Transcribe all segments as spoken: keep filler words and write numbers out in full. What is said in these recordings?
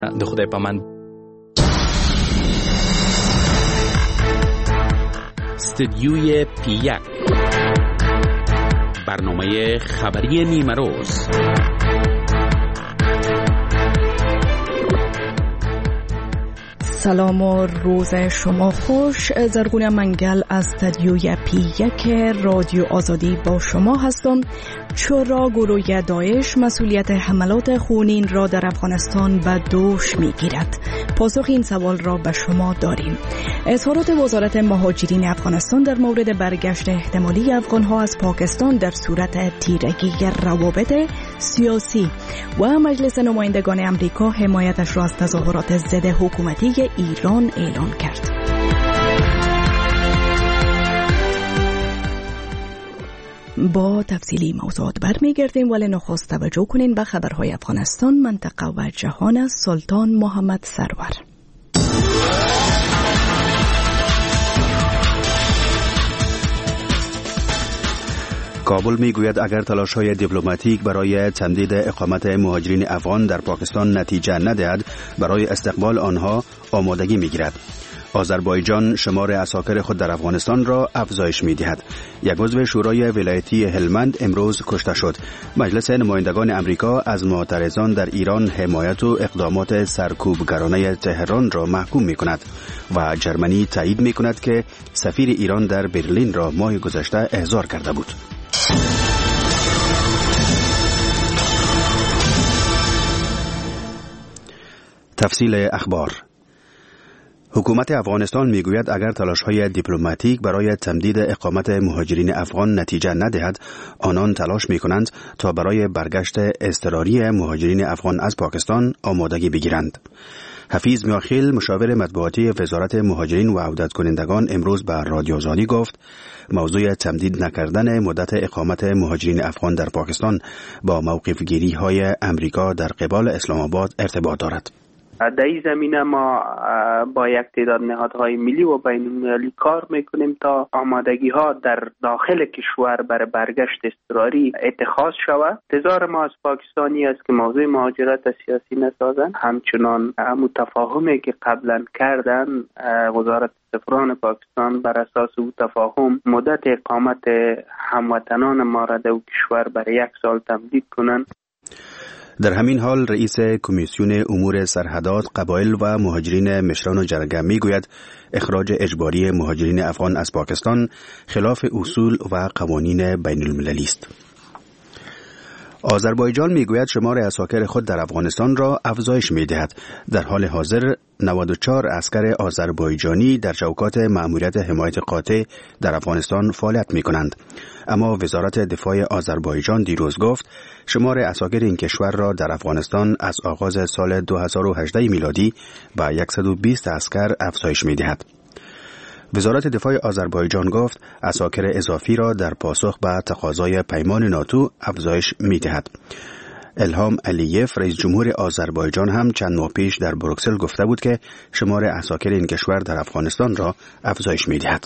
ده خدای په من. استدیوی پی یک، برنامه خبری نیمه روز. سلام و روز شما خوش. زرگون منگل از استدیوی پی یک رادیو آزادی با شما هستم. چرا گروه داعش مسئولیت حملات خونین را در افغانستان به دوش میگیرد؟ پاسخ این سوال را به شما داریم. اظهارات وزارت مهاجرین افغانستان در مورد برگشت احتمالی افغانها از پاکستان در صورت تیرگی روابط سیاسی و مجلس نمایندگان امریکا حمایتش را از تظاهرات ضد حکومتی ایران اعلان کرد. با تفصیلی موضوعات برمیگردیم، ولی نخست توجه کنین به خبرهای افغانستان، منطقه و جهان از سلطان محمد سرور. کابل میگوید اگر تلاش‌های دیپلماتیک برای تمدید اقامت مهاجرین افغان در پاکستان نتیجه ندهد، برای استقبال آنها آمادگی میگیرد. آذربایجان شمار عساکر خود در افغانستان را افزایش می‌دهد. یک عضو شورای ولایتی هلمند امروز کشته شد. مجلس نمایندگان امریکا از معترضان در ایران حمایت و اقدامات سرکوبگرانه تهران را محکوم می‌کند و جرمنی تایید می‌کند که سفیر ایران در برلین را ماه گذشته احضار کرده بود. تفصیل اخبار. حکومت افغانستان میگوید اگر تلاش‌های دیپلماتیک برای تمدید اقامت مهاجرین افغان نتیجه ندهد، آنان تلاش می‌کنند تا برای برگشت اضطراری مهاجرین افغان از پاکستان آمادگی بگیرند. حفیظ میاخیل مشاور مطبوعاتی وزارت مهاجرین و عودت کنندگان امروز به رادیو آزادی گفت موضوع تمدید نکردن مدت اقامت مهاجرین افغان در پاکستان با موقف گیری های امریکا در قبال اسلام آباد ارتباط دارد. در این زمینه ما با یک تعداد نهادهای ملی و بین المللی کار میکنیم تا آمادگی ها در داخل کشور برای برگشت اضطراری اتخاذ شود. انتظار ما از پاکستانی است که موضوع مهاجرت سیاسی نسازند. همچنان متفاهمی که قبلا کردن وزارت سفران پاکستان بر اساس او تفاهم مدت اقامت هموطنان ما را در کشور برای یک سال تمدید کنند. در همین حال رئیس کمیسیون امور سرحدات، قبایل و مهاجرین مشران و جرگه میگوید اخراج اجباری مهاجرین افغان از پاکستان خلاف اصول و قوانین بین المللی است. آذربایجان میگوید شمار عساکر خود در افغانستان را افزایش میدهد. در حال حاضر نود و چهار عسکر آذربایجانی در چوکات مأموریت حمایت قاطع در افغانستان فعالیت میکنند. اما وزارت دفاع آذربایجان دیروز گفت شمار عساکر این کشور را در افغانستان از آغاز سال دو هزار و هجده میلادی به صد و بیست عسکر افزایش میدهد. وزارت دفاع آذربایجان گفت عساکر اضافی را در پاسخ به تقاضای پیمان ناتو افزایش می‌دهد. الهام علیف رئیس جمهور آذربایجان هم چند ماه پیش در بروکسل گفته بود که شمار عساکر این کشور در افغانستان را افزایش می‌دهد.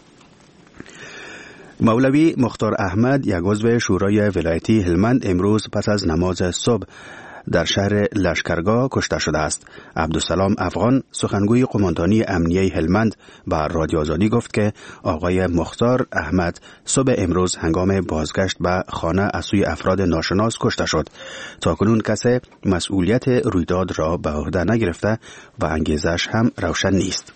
مولوی مختار احمد یک عضو شورای ولایتی هلمند امروز پس از نماز صبح در شهر لشکرگاه کشته شده است. عبدالسلام افغان سخنگوی قماندانی امنیه هلمند به رادیو آزادی گفت که آقای مختار احمد صبح امروز هنگام بازگشت به خانه از سوی افراد ناشناس کشته شد. تاکنون کسی مسئولیت رویداد را به عهده نگرفته و انگیزش هم روشن نیست.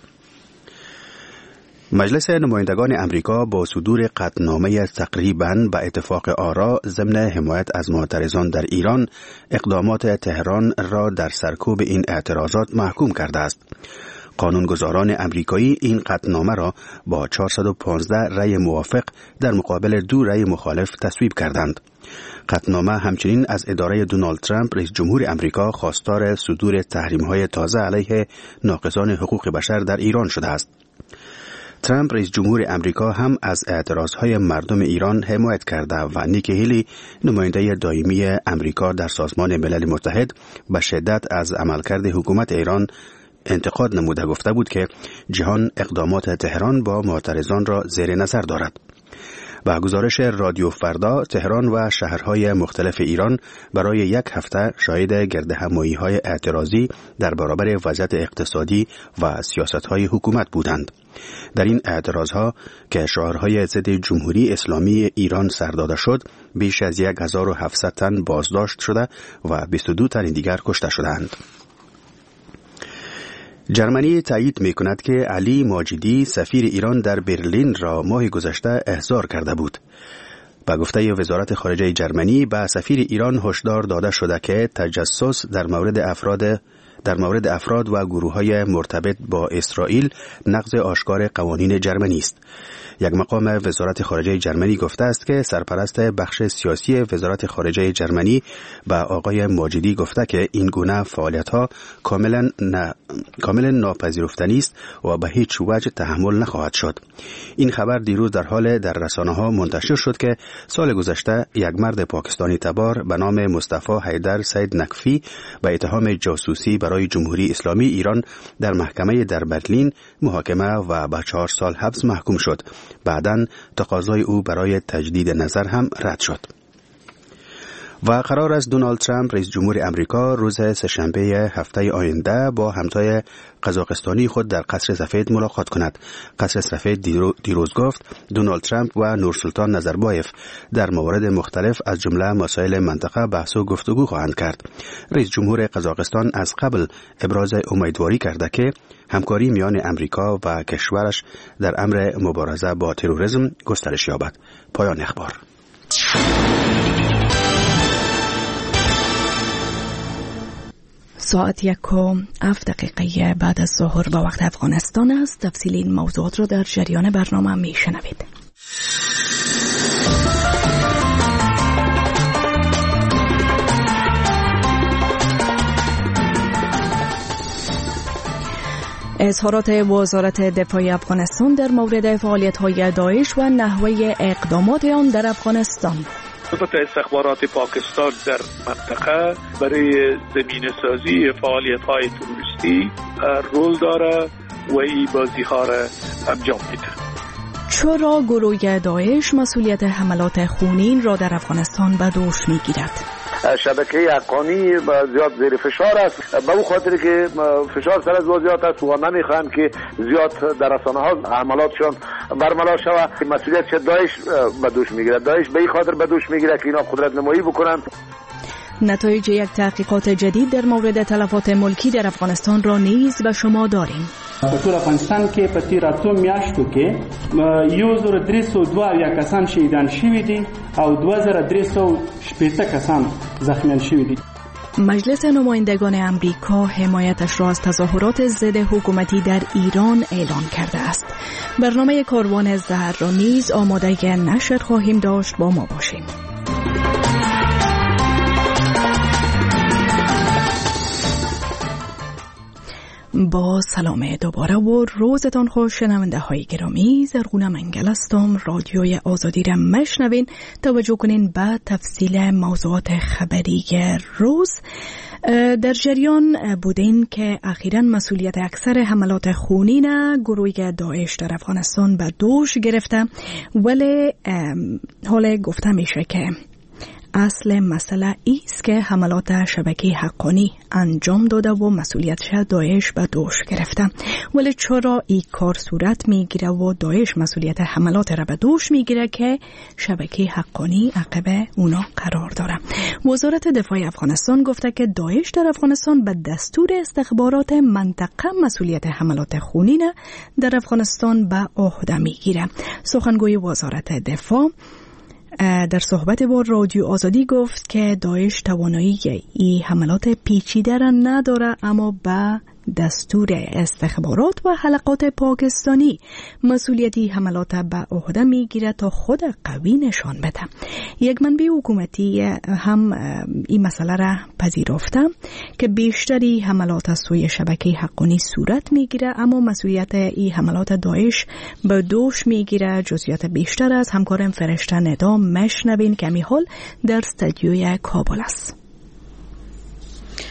مجلس نمایندگان امریکا با صدور قطعنامه تقریباً به اتفاق آرا ضمن حمایت از معترضان در ایران اقدامات تهران را در سرکوب این اعتراضات محکوم کرده است. قانونگذاران امریکایی این قطعنامه را با چهارصد و پانزده رأی موافق در مقابل دو رأی مخالف تصویب کردند. قطعنامه همچنین از اداره دونالد ترامپ رئیس جمهور امریکا خواستار صدور تحریم‌های تازه علیه ناقضان حقوق بشر در ایران شده است. ترامپ رئیس جمهور امریکا هم از اعتراضهای مردم ایران حمایت کرده و نیکی هیلی نماینده دائمی امریکا در سازمان ملل متحد به شدت از عملکرد حکومت ایران انتقاد نموده گفته بود که جهان اقدامات تهران با معترضان را زیر نظر دارد. به گزارش رادیو فردا، تهران و شهرهای مختلف ایران برای یک هفته شاهد گردهمایی‌های اعتراضی در برابر وضعیت اقتصادی و سیاست‌های حکومت بودند. در این اعتراضها که شعارهای ضد جمهوری اسلامی ایران سرداده شد، بیش از هزار و هفتصد تن بازداشت شده و بیست و دو تن دیگر کشته شدند. جرمنی تایید می کند که علی ماجدی سفیر ایران در برلین را ماه گذشته احضار کرده بود. با گفته وزارت خارجه جرمنی، به سفیر ایران هشدار داده شده که تجسس در مورد افراد در مورد افراد و گروه‌های مرتبط با اسرائیل نقض آشکار قوانین جرمنی است. یک مقام وزارت خارجه جرمنی گفته است که سرپرست بخش سیاسی وزارت خارجه جرمنی به آقای ماجدی گفته که این گونه فعالیت‌ها کاملا نا... کاملا ناپذیرفتنی است و به هیچ وجه تحمل نخواهد شد. این خبر دیروز در حال در رسانه‌ها منتشر شد که سال گذشته یک مرد پاکستانی تبار به نام مصطفی حیدر سید نکفی به اتهام جاسوسی برای جمهوری اسلامی ایران در محکمه در برلین محاکمه و به چهار سال حبس محکوم شد. بعداً تقاضای او برای تجدید نظر هم رد شد. و قرار است دونالد ترامپ رئیس جمهور امریکا روز سه‌شنبه هفته آینده با همتای قزاقستانی خود در قصر سفید ملاقات کند. قصر سفید دیروز گفت دونالد ترامپ و نورسلطان نظربایف در موارد مختلف از جمله مسائل منطقه بحث و گفتگو خواهند کرد. رئیس جمهور قزاقستان از قبل ابراز امیدواری کرده که همکاری میان امریکا و کشورش در امر مبارزه با تروریسم گسترش یابد. پایان اخبار. ساعت یک و هفت دقیقه بعد از ظهر با وقت افغانستان است. تفصیل این موضوعات را در جریان برنامه می شنوید. اظهارات وزارت دفاع افغانستان در مورد فعالیت‌های داعش و نحوه اقدامات آن در افغانستان. البته استخبارات پاکستان در منطقه برای زمینه سازی فعالیت‌های تروریستی رول داره و این بازی‌ها را انجام میده. چرا گروه داعش مسئولیت حملات خونین را در افغانستان به دوش میگیرد؟ شبکه حقانی زیاد زیر فشار است، به اون خاطر که فشار سر از زیاد است و نمیخوان که زیاد در رسانه ها حملاتشون برملا شود. مسئولیت چه داعش به دوش میگیره، داعش به این خاطر به دوش میگیره که اینا قدرت نمایی بکنن. نتایج یک تحقیقات جدید در مورد تلفات ملکی در افغانستان را نیز به شما داریم. په ټول افغانستان کې په تیر اتو میاشتو کې یو زره درې سوه دوه اویا کسان شهیدان شوي دي او دوه زره درې سوه شپېته کسان زخمیان شوي دي. مجلس نمایندگان امریکا حمایتش را از تظاهرات ضد حکومتی در ایران اعلان کرده است. برنامه کاروان زهر را نیز آماده نشر خواهیم داشت. با ما باشیم. با سلام دوباره و روزتان خوش. شنونده های گرامی، زرغونه منگل هستم. رادیوی آزادی را مشنوین. توجه کنین به تفصیل موضوعات خبری روز. در جریان بودین که اخیراً مسئولیت اکثر حملات خونین گروه داعش در افغانستان به دوش گرفته، ولی حالا گفته میشه که اصل مسئله ایست که حملات شبکه حقانی انجام داده و مسئولیتش داعش به دوش گرفته. ولی چرا این کار صورت میگیره و داعش مسئولیت حملات را به دوش میگیره که شبکه حقانی عقب اونا قرار داره؟ وزارت دفاع افغانستان گفته که داعش در افغانستان به دستور استخبارات منطقه مسئولیت حملات خونین در افغانستان به عهده میگیره. سخنگوی وزارت دفاع در صحبت با رادیو آزادی گفت که داعش توانایی این حملات پیچیده را نداره، اما به دستور استخبارات و حلقات پاکستانی مسئولیتی حملات به عهده میگیره تا خود قوی نشان بده. یک منبع حکومتی هم این مسئله را پذیرفته که بیشتری حملات از سوی شبکه حقانی صورت میگیره، اما مسئولیت این حملات داعش به دوش میگیره. جزئیات بیشتر از همکارم فرشته ندا مشنوین که می حال در استودیوی کابل است.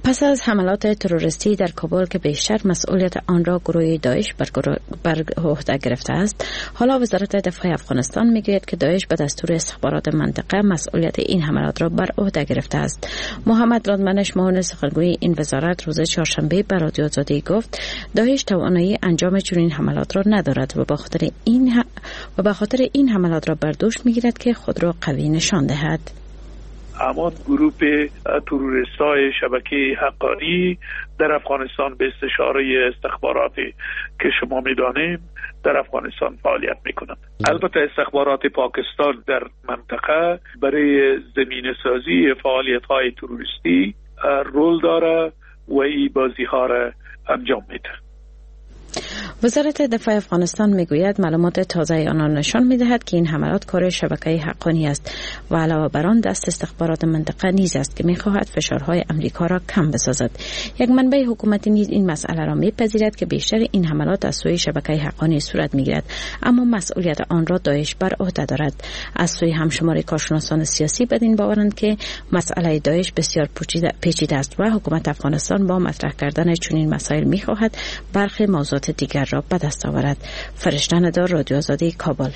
پس از حملات تروریستی در کابل که بیشتر مسئولیت آن را گروه داعش بر عهده گرفته است، حالا وزارت دفاع افغانستان میگوید که داعش به دستور استخبارات منطقه مسئولیت این حملات را بر عهده گرفته است. محمد رادمنش معاون سخنگوی این وزارت روز چهارشنبه به رادیو آزادی گفت داعش توانایی انجام چنین حملات را ندارد و به خاطر این ح... و به خاطر این حملات را بر دوش میگیرد که خود را قوی نشان دهد. همان گروه تروریستای شبکه حقانی در افغانستان به استشاره استخباراتی که شما میدانیم در افغانستان فعالیت میکنند. البته استخبارات پاکستان در منطقه برای زمینه سازی فعالیت های تروریستی رول داره و این بازی ها را انجام میده. وزارت دفاع افغانستان میگوید معلومات تازه آنان نشان میدهد که این حملات کار شبکه حقانی است و علاوه بر آن دست استخبارات منطقه نیز است که میخواهد فشارهای امریکا را کم بسازد. یک منبع حکومتی نیز این مسئله را میپذیرد که بیشتر این حملات از سوی شبکه حقانی صورت میگیرد، اما مسئولیت آن را داعش بر عهده دارد. از سوی همشمار کارشناسان سیاسی بدین باورند که مسئله داعش بسیار پیچیده است و حکومت افغانستان با مطرح کردن چنین مسائل میخواهد برخی موضوعات دیگر را به دست آورد. فرشته ندار، رادیو آزادی، کابل.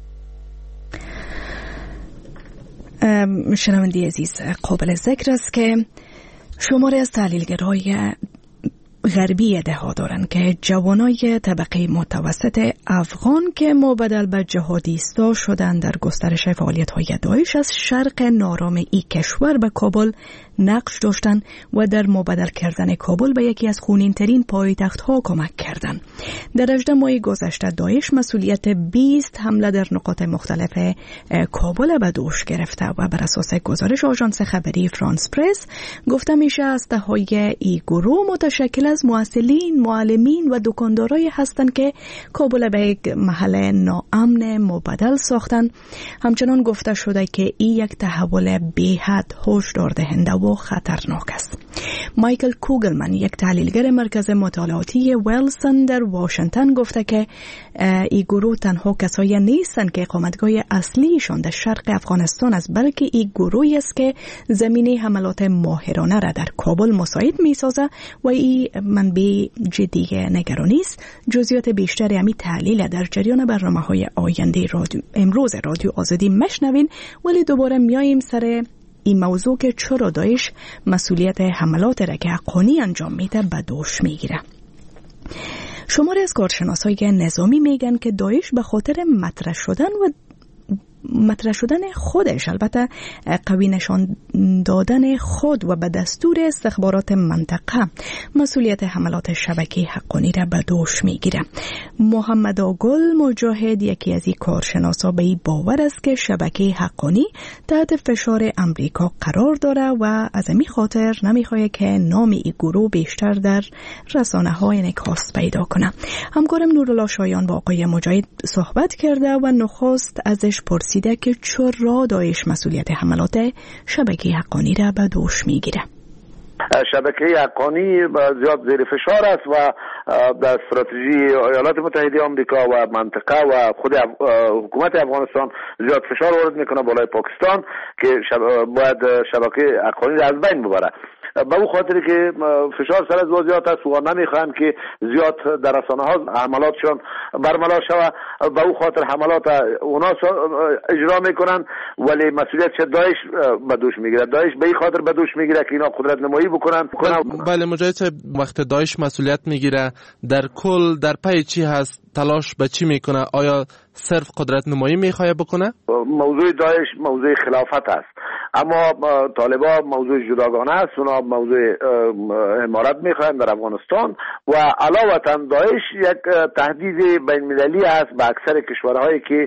شنونده عزیز، قابل ذکر است که شماری از تحلیلگرای غربی ادعا دارند که جوانای طبقه متوسط افغان که مبدل به جهادیستا شدند در گسترش فعالیت‌های داعش از شرق نارام ای کشور به کابل نقش داشتند و در مبدل کردن کابل به یکی از خونین‌ترین پایتخت‌ها کمک کردند. در هجده ماه گذشته داعش مسئولیت بیست حمله در نقاط مختلف کابل به دوش گرفته و بر اساس گزارش آژانس خبری فرانس پرس گفته میشه هسته‌های ای گروه متشکل از معسلین، معلمین و دکاندارایی هستند که کابل به یک محل ناامن مبدل ساختند. همچنان گفته شده که این یک تحول بی‌حد هشدار دهنده و خطرناک است. مایکل کوگلمن، یک تحلیلگر مرکز مطالعاتی ویلسون در واشنگتن، گفته که این گروه تنها کسایی نیستند که اقامتگاه اصلیشان در شرق افغانستان است، بلکه این گروهی است که زمینه حملات ماهرانه را در کابل مساعد می‌سازد و این منبع جدی نگرانی است. جزئیات بیشتر همین تحلیل در جریان برنامه‌های آینده رادیو امروز رادیو آزادی مشنوین، ولی دوباره میایم سر این موضوع که چرا داعش مسئولیت حملات را که حقانی انجام میده به دوش میگیره. شماری از کارشناسای نظامی میگن که داعش به خاطر مطرح شدن و مطرح شدن خودش، البته قوی نشان دادن خود و به دستور استخبارات منطقه مسئولیت حملات شبکه حقانی را به دوش میگیره. محمد آگل مجاهد، یکی از این کارشناسا، به این باور است که شبکه حقانی تحت فشار امریکا قرار داره و از این خاطر نمیخواد که نام این گروه بیشتر در رسانه های انعکاس پیدا کنه. همکارم نورالله شایان با آقای مجاهد صحبت کرده و نخست ازش پرسید که چرا داعش مسئولیت حملات شبکه حقانی را به دوش میگیره. شبکه حقانی زیاد زیر فشار است و در استراتژی ایالات متحده آمریکا و منطقه و خود حکومت افغانستان زیاد فشار وارد میکنه بالای پاکستان که شب باید شبکه حقانی را از بین ببره. به اون خاطر که فشار سر از وضعیت است و نمیخوان که زیاد در رسانه ها حملاتشون برملا شود. به اون خاطر حملات اونا اجرا میکنن، ولی مسئولیت چه داعش به دوش میگیره. داعش به این خاطر به دوش میگیره که اینا قدرت نمایی بکنن. بله مجاهد، وقت داعش مسئولیت میگیره در کل در پی چی هست؟ تلاش به چی میکنه؟ آیا صرف قدرت نمایی میخواد بکنه؟ موضوع داعش موضوع خلافت است، اما طالبا موضوع جداگانه است. اونا موضوع امارت میخواهند در افغانستان و علاوه داعش یک تهدید بین المللی است به اکثر کشورهایی که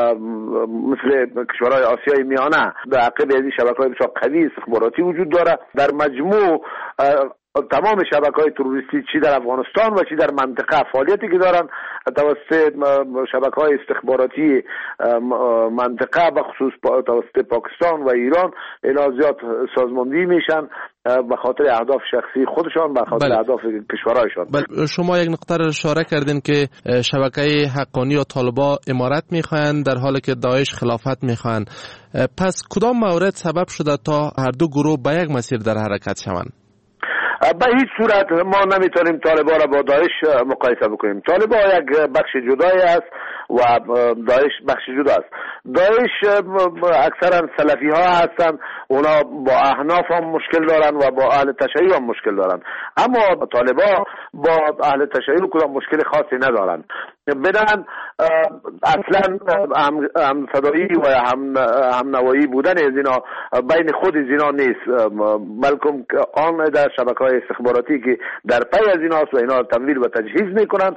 مثل کشورهای آسیای میانه در عقب از این شبکه‌های بسیار قوی استخباراتی وجود داره. در مجموع تمام شبکه‌های تروریستی چی در افغانستان و چی در منطقه فعالیتی که دارن توسط شبکه‌های استخباراتی منطقه به خصوص توسط پاکستان و ایران اینا زیاد سازماندهی میشن به خاطر اهداف شخصی خودشان، به خاطر بله. اهداف کشورهایشان. بله. شما یک نقطه را اشاره کردین که شبکه حقانی و طالبا امارت میخواین در حالی که داعش خلافت میخواین. پس کدام مورد سبب شده تا هر دو گروه به یک مسیر در حرکت شوند؟ به هیچ صورت ما نمیتونیم طالبان را با داعش مقایسه بکنیم. طالبان یک بخش جدایی است و داعش بخش جدا است. داعش اکثرا سلفی ها هستند، اونا با احناف هم مشکل دارن و با اهل تشیع هم مشکل دارن، اما طالبان با اهل تشیع کدام مشکل خاصی ندارن. بدن اصلا هم, هم صدایی و هم, هم نوایی بودن از اینا بین خود از اینا نیست، بلکه آن در شبکه‌های استخباراتی که در پی از اینا است و اینا تمویل و تجهیز میکنن،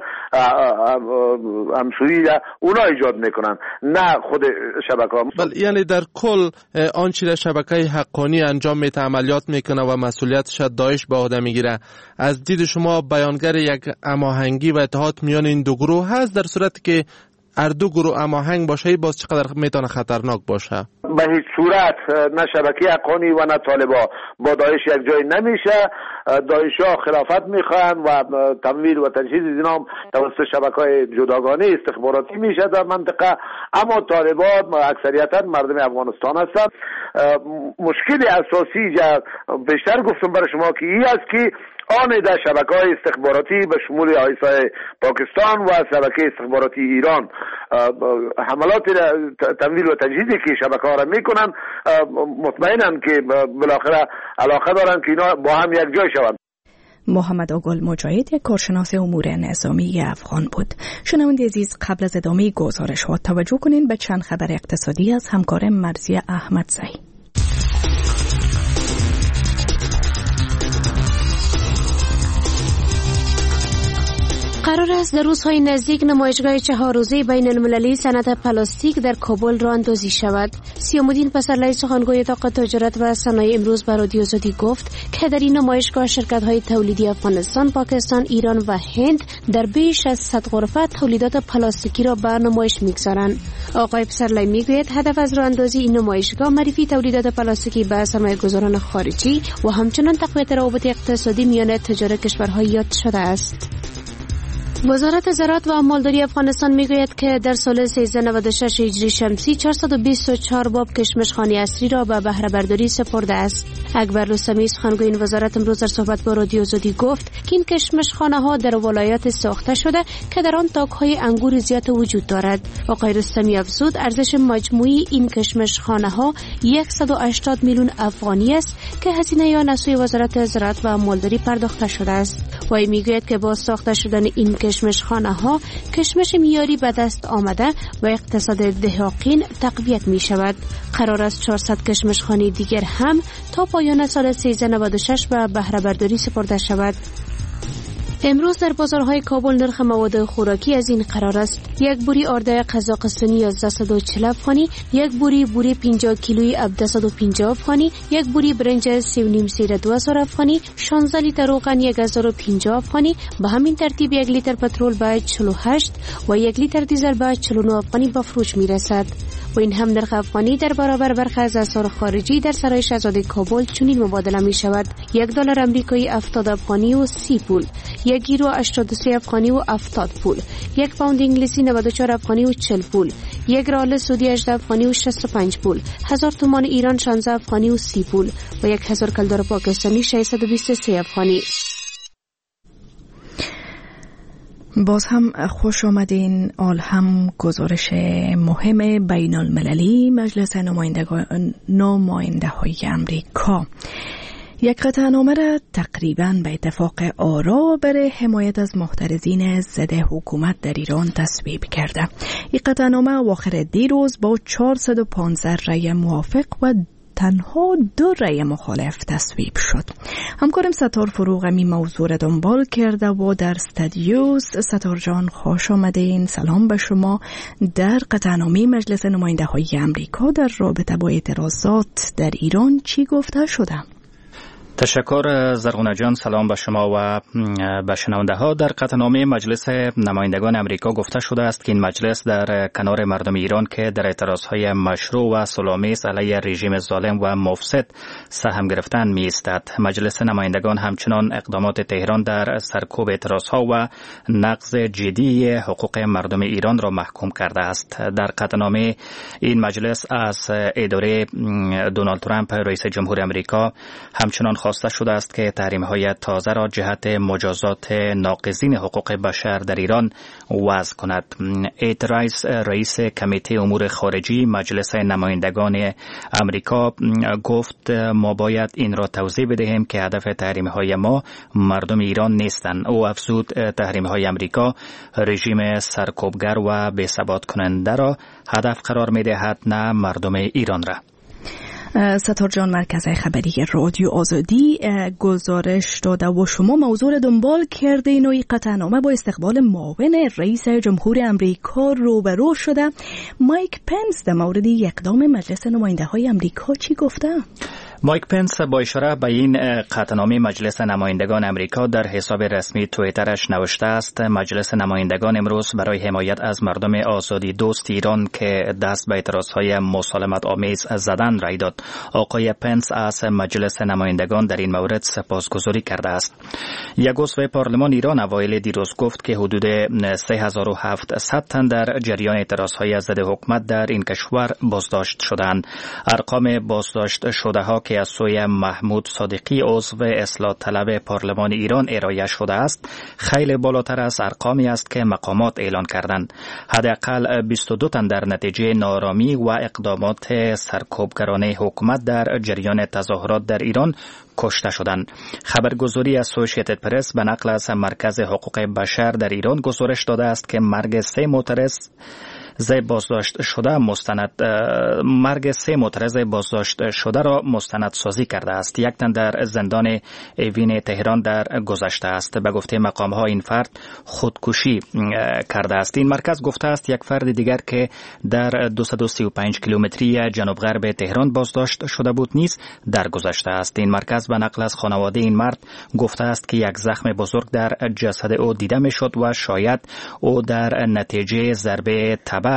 همسویی اونا ایجاد میکنن، نه خود شبکه‌ها. بله، یعنی در کل آنچه در شبکه حقانی انجام میده عملیات میکنه و مسئولیتش داعش به عهده میگیره. از دید شما بیانگر یک هماهنگی و اتحاد میان این دو گروه هست؟ در صورتی که هر دو گروه هماهنگ باشه باز چقدر میتونه خطرناک باشه؟ به هیچ صورت نه شبکه حقانی و نه طالبان با داعش یک جای نمیشه. داعش ها خلافت میخوان و تمویل و تجهیز اینا توسط شبکه‌های جداگانه استخباراتی میشه در منطقه، اما طالبان اکثریتا مردم افغانستان هستند. مشکل اساسی جا بیشتر گفتم برای شما که این است که آن در شبکه‌های استخباراتی به شمول آیسای پاکستان و شبکه استخباراتی ایران حملات تمویل و تجهیزی که شبکه‌ها را میکنن، مطمئنن که بالاخره علاقه دارن که اینا با هم یک جای شوند. محمد آگل مجاهد، یک کارشناس امور نظامی افغان بود. شنونده عزیز، قبل از ادامه گزارش ها توجه کنین به چند خبر اقتصادی از همکار مرزی احمدزی. قرار است در روزهای نزدیک نمایشگاه چهار روزه بین المللی صنعت پلاستیک در کابل راه اندازی شود. سیام‌الدین پسرلی، سخنگوی طاقم تجارت و صنایع، امروز به رادیو آزادی گفت که در این نمایشگاه شرکت‌های تولیدی افغانستان، پاکستان، ایران و هند در بیش از صد غرفه تولیدات پلاستیکی را به نمایش می‌گذارند. آقای پسرلی میگوید هدف از راه اندازی این نمایشگاه معرفی تولیدات پلاستیکی به سرمایه‌گذاران خارجی و همچنین تقویت روابط اقتصادی میان تجار کشورها یاد شده است. وزارت زراعت و مالداری افغانستان میگوید که در سال سیزده نود و شش هجری شمسی چهارصد و بیست و چهار باب کشمشخانه اصلی را به بهره برداری سپرده است. اکبر رستمی، سخنگوی این وزارت، امروز در صحبت با رادیو آزادی گفت که این کشمشخانه ها در ولایات ساخته شده که در آن تاک‌های انگور زیاد وجود دارد. آقای رستمی افزود ارزش مجموعی این کشمشخانه ها صد و هشتاد میلیون افغانی است که هزینه آن از سوی وزارت زراعت و مالداری پرداخته شده است. و میگوید که با ساخته شدن این کشمشخانه ها کشمش میاری به دست آمده و اقتصاد دهاقین تقویت می شود. قرار است چهارصد کشمشخانه دیگر هم تا پایان سال سیزده نود و شش به بهره برداری سپرده شود. امروز در بازارهای کابل نرخ مواد خوراکی از این قرار است: یک بوری آرده قزاقستانی یازده و چهل افغانی، یک بوری بوری پنجاه کیلویی هفتصد و پنجاه افغانی، یک بوری برنج سی و نیم سیر دو هزار افغانی، شانزده لیتر روغن یک هزار و پنجاه افغانی، به همین ترتیب یک لیتر پترول به چهل و هشت و یک لیتر دیزل به چهل و نه افغانی به فروش می رسد. و این هم نرخ افغانی در برابر برخی از اسعار خارجی در سرای شاهزاده کابل چنین مبادله می شود: یک دلار آمریکایی هفتاد افغانی و سی پول، یک یورو هشتاد و سه افغانی و هفتاد پول، یک پوند انگلیسی نود و چهار افغانی و چهل پول، یک ریال سعودی هجده افغانی و شصت و پنج پول، هزار تومان ایران شانزده افغانی و سی پول و یک هزار کلدار پاکستانی ششصد و بیست و سه افغانی. باز هم خوش آمدین. آل هم گزارش مهم بین المللی مجلس نماینده های امریکا یک قطعنامه را تقریباً به اتفاق آرا برای حمایت از محترزین ضد حکومت در ایران تصویب کرده. این قطعنامه اواخر دیروز با چهارصد و پانزده رأی موافق و تنها دو رأی مخالف تصویب شد. همکارم ستار فروغ می موضوع را دنبال کرده و در استودیوس. ستار جان خوش آمدین. سلام به شما. در قطعنامه مجلس نماینده های امریکا در رابطه با اعتراضات در ایران چی گفته شده؟ تشکر زرغونه جان. سلام به شما و به شنونده ها. در قطعنامه مجلس نمایندگان امریکا گفته شده است که این مجلس در کنار مردم ایران که در اعتراضهای مشروع و صلح‌آمیز علیه رژیم ظالم و مفسد سهم گرفتن می ایستد. مجلس نمایندگان همچنان اقدامات تهران در سرکوب اعتراضها و نقض جدی حقوق مردم ایران را محکوم کرده است. در قطعنامه این مجلس از اداره دونالد ترامپ رئیس جمهور امریکا همچنان خواسته شده است که تحریم‌های تازه را جهت مجازات ناقضین حقوق بشر در ایران وضع کند. ایت رایس، رئیس کمیته امور خارجی مجلس نمایندگان امریکا، گفت ما باید این را توضیح بدهیم که هدف تحریم‌های ما مردم ایران نیستند. او افزود تحریم‌های امریکا رژیم سرکوبگر و بی‌ثبات کننده را هدف قرار می‌دهد، نه مردم ایران را. ستار جان، مرکز خبری رادیو آزادی گزارش داده و شما موضوع دنبال کرده این و این قطعنامه با استقبال معاون رئیس جمهور امریکا روبرو شده. مایک پنس در مورد اقدام مجلس نماینده های امریکا چی گفته؟ مایک پنس با اشاره به این قطعنامه مجلس نمایندگان امریکا در حساب رسمی توییترش نوشته است: مجلس نمایندگان امروز برای حمایت از مردم آزادی دوست ایران که دست به اعتراضهای مسالمت آمیز زدن رای داد. آقای پنس از مجلس نمایندگان در این مورد سپاسگزاری کرده است. یک عضو پارلمان ایران اوایل دیروز گفت که حدود سه هزار و هفتصد تن در جریان اعتراضهای ضد حکومت در این کشور بازداشت شدند. ارقام بازداشت شده ها که از سوی محمود صادقی عضو اصلاح طلب پارلمان ایران ارائه شده است خیلی بالاتر از ارقامی است که مقامات اعلان کردند. حداقل بیست و دو تن در نتیجه نارامی و اقدامات سرکوبگرانه حکومت در جریان تظاهرات در ایران کشته شدند. خبرگزاری اسوسییتد پرس به نقل از مرکز حقوق بشر در ایران گزارش داده است که مرگ سه معترض زی بازداشت شده مستند مرگ سه معترض بازداشت شده را مستند سازی کرده است. یک تن در زندان اوین تهران در گذشته است. به گفته مقام ها این فرد خودکشی کرده است. این مرکز گفته است یک فرد دیگر که در دویست و سی و پنج کیلومتری جنوب غرب تهران بازداشت شده بود نیز در گذشته است. این مرکز به نقل از خانواده این مرد گفته است که یک زخم بزرگ در جسد او دیده میشد و شاید او در نتیجه ضربه تبر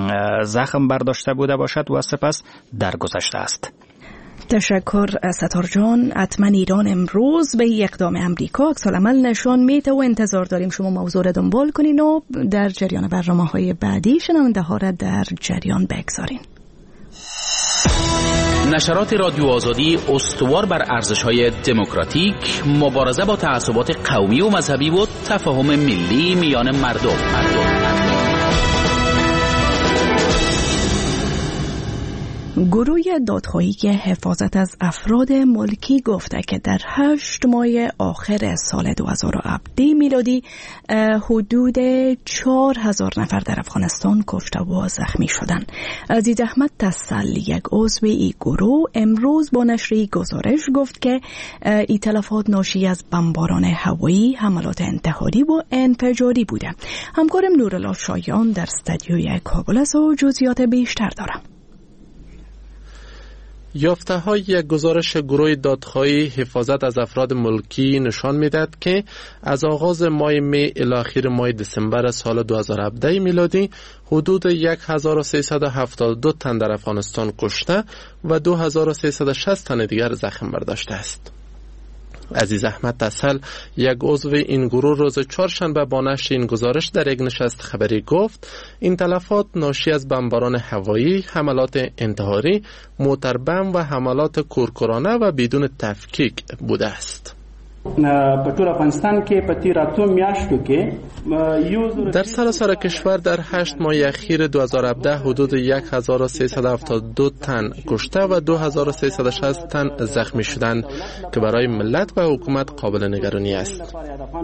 زخم برداشته بوده باشد و سپس درگذشته است. تشکر ستار جان. حتما ایران امروز به اقدام امریکا عکس‌العمل نشان میده و انتظار داریم شما موضوع را دنبال کنین و در جریان برنامه‌های بعدی شنونده ها را در جریان بگذارین. نشرات رادیو آزادی استوار بر ارزش‌های دموکراتیک، مبارزه با تعصبات قومی و مذهبی و تفاهم ملی میان مردم. مردم. گروه دادخواهی حفاظت از افراد ملکی گفته که در هشت ماه آخر سال دو هزار و هفده میلادی حدود چهار هزار نفر در افغانستان کشته و زخمی شدند. عزیز احمد تسل، یک عضو این گروه، امروز با نشر گزارش گفت که این تلفات ناشی از بمباران هوایی، حملات انتحاری و انفجاری بوده. همکارم نورالله شایان در استودیوی کابل است و جزئیات بیشتر دارم. یافته های یک گزارش گروه دادخواهی حفاظت از افراد ملکی نشان میدهد که از آغاز ماه می الی اخر ماه دسامبر سال دو هزار و هفده میلادی حدود هزار و سیصد و هفتاد و دو تن در افغانستان کشته و دو هزار و سیصد و شصت تن دیگر زخم برداشته است. عزیز احمد تسل، یک عضو این گروه، روز چهارشنبه با نشر این گزارش در یک نشست خبری گفت این تلفات ناشی از بمباران هوایی، حملات انتحاری، موتر بم و حملات کورکورانه و بدون تفکیک بوده است. په ټول افغانستان کې په تیر اتو میاشتو کې در سراسر کشور در هشت ماه اخیر دو هزار و هفده حدود هزار و سیصد و هفتاد و دو تن کشته و دو هزار و سیصد و شصت تن زخمی شدند که برای ملت و حکومت قابل نگرانی است.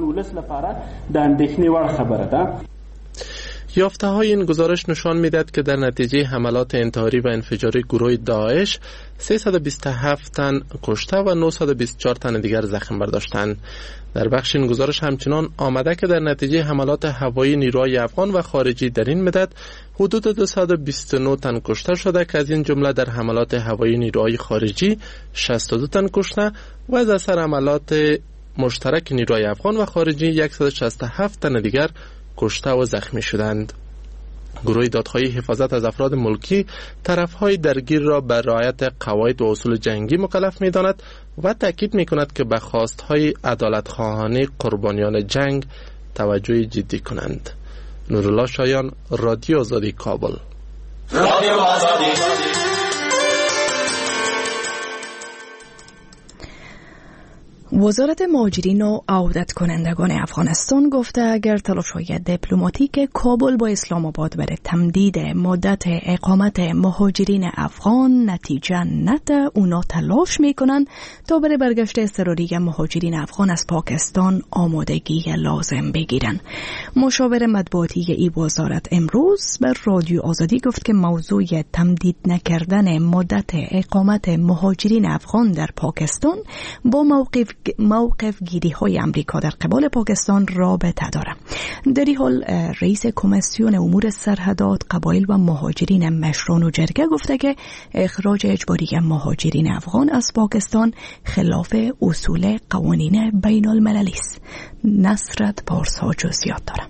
یافته های این گزارش نشان میدهد که در نتیجه حملات انتحاری و انفجاری گروه داعش سیصد و بیست و هفت تن کشته و نهصد و بیست و چهار تن دیگر زخم برداشتند. در بخش این گزارش همچنان آمده که در نتیجه حملات هوایی نیروهای افغان و خارجی در این مدت حدود دویست و بیست و نه تن کشته شده که از این جمله در حملات هوایی نیروهای خارجی شصت و دو تن کشته و از اثر حملات مشترک نیروهای افغان و خارجی صد و شصت و هفت تن دیگر کشته و زخمی شدند. گروه دادخواهی حفاظت از افراد ملکی طرفهای درگیر را بر رعایت قواعد و اصول جنگی مکلف می‌داند و تاکید می‌کند که به خواست‌های عدالت‌خواهانه قربانیان جنگ توجه جدی کنند. نورالله شایان، رادیو آزادی، کابل. رادیو آزادی. وزارت مهاجرین و عودت کنندگان افغانستان گفته اگر تلاش‌های دیپلماتیک کابل با اسلام آباد برای تمدید مدت اقامت مهاجرین افغان نتیجه نده، اونا تلاش میکنن تا برای برگشت اضطراری مهاجرین افغان از پاکستان آمادگی لازم بگیرن. مشاور مطبوعاتی ای وزارت امروز بر رادیو آزادی گفت که موضوع تمدید نکردن مدت اقامت مهاجرین افغان در پاکستان با موقف موقف گیری های امریکا در قبال پاکستان رابطه داره. در این حال رئیس کمیسیون امور سرحدات، قبایل و مهاجرین مشران و جرگه گفته که اخراج اجباری مهاجرین افغان از پاکستان خلاف اصول قوانین بین المللی است. نصرت پارسا جزئیات داره.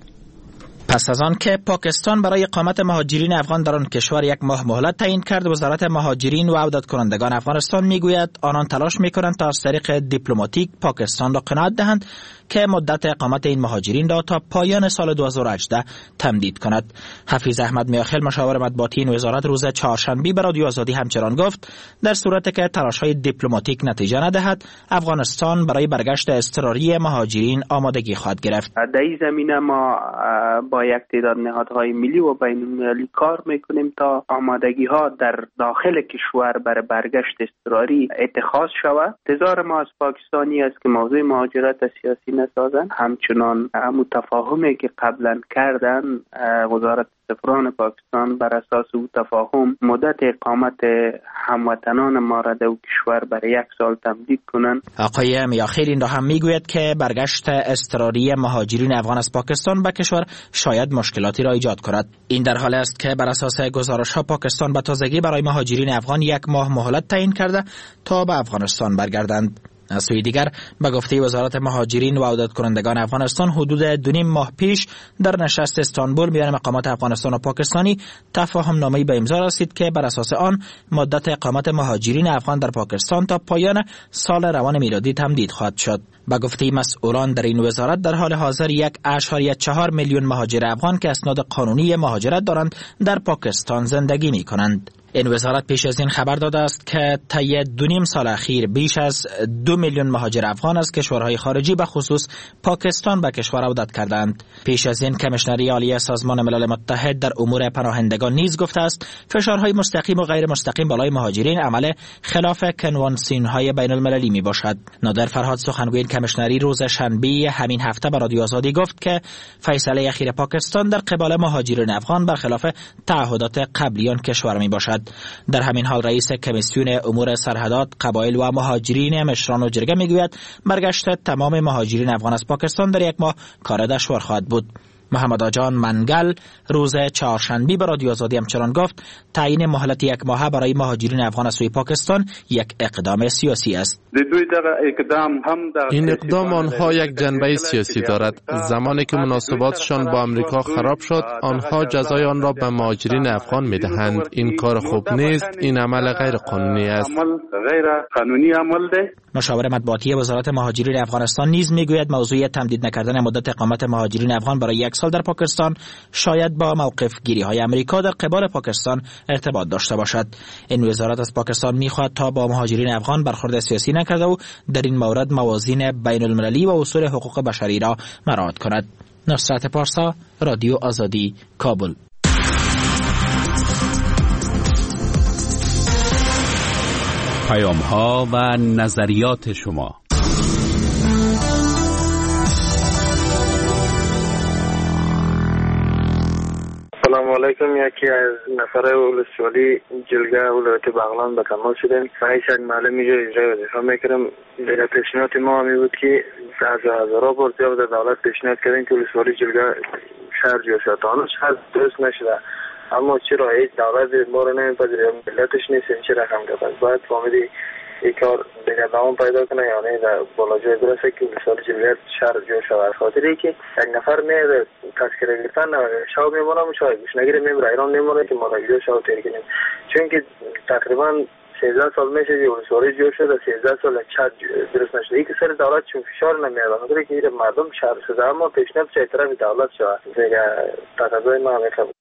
پس از آن که پاکستان برای اقامت مهاجرین افغان در آن کشور یک ماه مهلت تعیین کرد، وزارت مهاجرین و عودت کنندگان افغانستان میگوید آنان تلاش میکنند تا از طریق دیپلماتیک پاکستان را قناعت دهند که مدت اقامت این مهاجرین را تا پایان سال دو هزار و هجده تمدید کند. حفیظ احمد میاخیل، مشاور مطبوعاتی این وزارت، روز چهارشنبه به رادیو آزادی همچنان گفت در صورتی که تلاش‌های دیپلماتیک نتیجه ندهد، افغانستان برای برگشت اضطراری مهاجرین آمادگی خواهد گرفت. در این زمینه ما با یک تعداد نهادهای ملی و بین المللی کار میکنیم تا آمادگی ها در داخل کشور برای برگشت اضطراری اتخاذ شود. انتظار ما از پاکستانی است که موضوع مهاجرت سیاسی نسازن، همچنان همون تفاهمی که قبلا کردن وزارت سفران پاکستان بر اساس او تفاهم مدت اقامت هموطنان ما را در کشور برای یک سال تمدید کنند. آقای میاخیل این را هم میگوید که برگشت اضطراری مهاجرین افغان از پاکستان به کشور شاید مشکلاتی را ایجاد کند. این در حالی است که بر اساس گزارش ها پاکستان به تازگی برای مهاجرین افغان یک ماه مهلت تعیین کرده تا به افغانستان برگردند. از سوی دیگر به گفته وزارت مهاجرین و عودت کنندگان افغانستان، حدود دو نیم ماه پیش در نشست استانبول میان مقامات افغانستان و پاکستانی تفاهم نامه‌ای به امضا رسید که بر اساس آن مدت اقامت مهاجرین افغان در پاکستان تا پایان سال روان میلادی تمدید خواهد شد. به گفته مسئولان در این وزارت، در حال حاضر یک اشاری چهار میلیون مهاجر افغان که اسناد قانونی مهاجرت دارند در پاکستان زندگی می کنند. این وزارت پیش از این خبر داده است که طی دو نیم سال اخیر بیش از دو میلیون مهاجر افغان از کشورهای خارجی به خصوص پاکستان به کشور عودت کردند. پیش از این کمیشنری عالی سازمان ملل متحد در امور پناهندگان نیز گفته است فشارهای مستقیم و غیر مستقیم بالای مهاجرین عمل خلاف کنوانسیون‌های بین المللی می باشد. نادر فرهاد، سخنگوی کمیشنری، روز شنبه همین هفته به رادیو آزادی گفت که فیصله اخیر پاکستان در قبال مهاجرین افغان برخلاف تعهدات قبلی آن کشور می باشد. در همین حال رئیس کمیسیون امور سرحدات، قبایل و مهاجرین مشران و جرگه میگوید برگشت تمام مهاجرین افغان از پاکستان در یک ماه کار دشوار خواهد بود. محمد آجان منگل روز چهارشنبه به رادیو آزادی همچنان گفت تعیین مهلت یک ماهه برای مهاجرین افغان از سوی پاکستان یک اقدام سیاسی است. این اقدام آنها یک جنبه سیاسی دارد. زمانی که مناسباتشان با امریکا خراب شد، آنها جزای آن را به مهاجرین افغان میدهند. این کار خوب نیست. این عمل غیر قانونی است. مشاور مطبوعاتی وزارت مهاجرین افغانستان نیز میگوید موضوع تمدید نکردن مدت اقامت مهاجرین افغان برای یک سال در پاکستان شاید با موقف گیری های امریکا در قبال پاکستان ارتباط داشته باشد. این وزارت از پاکستان میخواهد تا با مهاجرین افغان برخورد سیاسی نکرده و در این مورد موازین بین المللی و اصول حقوق بشری را مراعات کند. نصرت پارسا، رادیو آزادی، کابل. پیام ها و نظریات شما. سلام علیکم. یکی از نفره ولسوالی جلگه ولایت بغلان به تماس شدیم. رئیس یک معلم اینجا اجرای وظیفه میکردم. در پیشنهاد ما می بود که از هزارها بار زیاد در دولت پیشنهاد کردیم که ولسوالی جلگه شهر جویا شد. تا شهر درست نشده. اما چرا هیچ دولت ما رو نمیپذیره؟ ملتش نیست این چه رقم کرد؟ باید فهمیدی این کار دیگر دوام پیدا کنه، یعنی در بالا جای برسه که ولسوالی جلگه شهر جویا شد. خاطری که یک نفر میاد تذکره گرفتن شب میمونم شاید گوش نگیره میمونه ایران میمونه که ما را جویا شد تیر کنیم، چون که تقریبا سیزده سال میشه که ولسوالی جویا شد، سیزده سال شهر درست نشده. این که سر دولت چون فشار نمیاد، خاطری که مردم شهر شده، اما پیشنهاد چه طرف دولت شد دیگه تقاضای ما میخواد.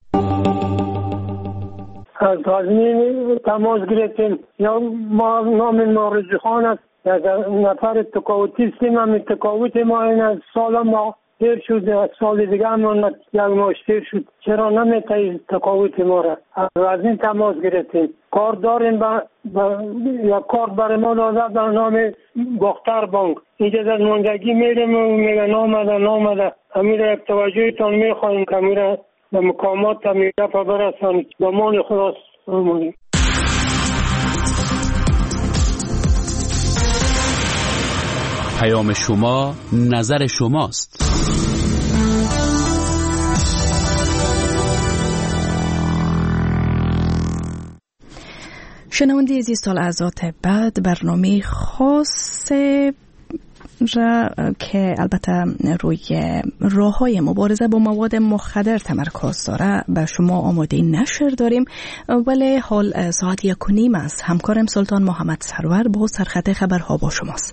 از غزنین تماس گرفتیم. یا ما نام مارزی خان است. نفر تقاوتی سیم هم تقاوت ما این از سال ما دیر شد، از سال دیگه هم یک ماش دیر شد. چرا نمیتایی تقاوت ما را؟ از این تماس گرفتیم. کار داریم با, با یا کار برای ما داده به نام باختر بانک. اینجا در نمایندگی میریم و میگه نامده نامده. امیر توجهتان میخواهیم که میره به مقامات امیر دفع برسان. به مان خلاص آمونیم. پیام شما نظر شماست. شنونده عزیز، سال اعضات بعد برنامه خاص را که البته روی راه‌های مبارزه با مواد مخدر تمرکز داره به شما آماده نشر داریم، ولی حال ساعت یک و نیم است. همکارم سلطان محمد سرور با سرخط خبرها با شماست.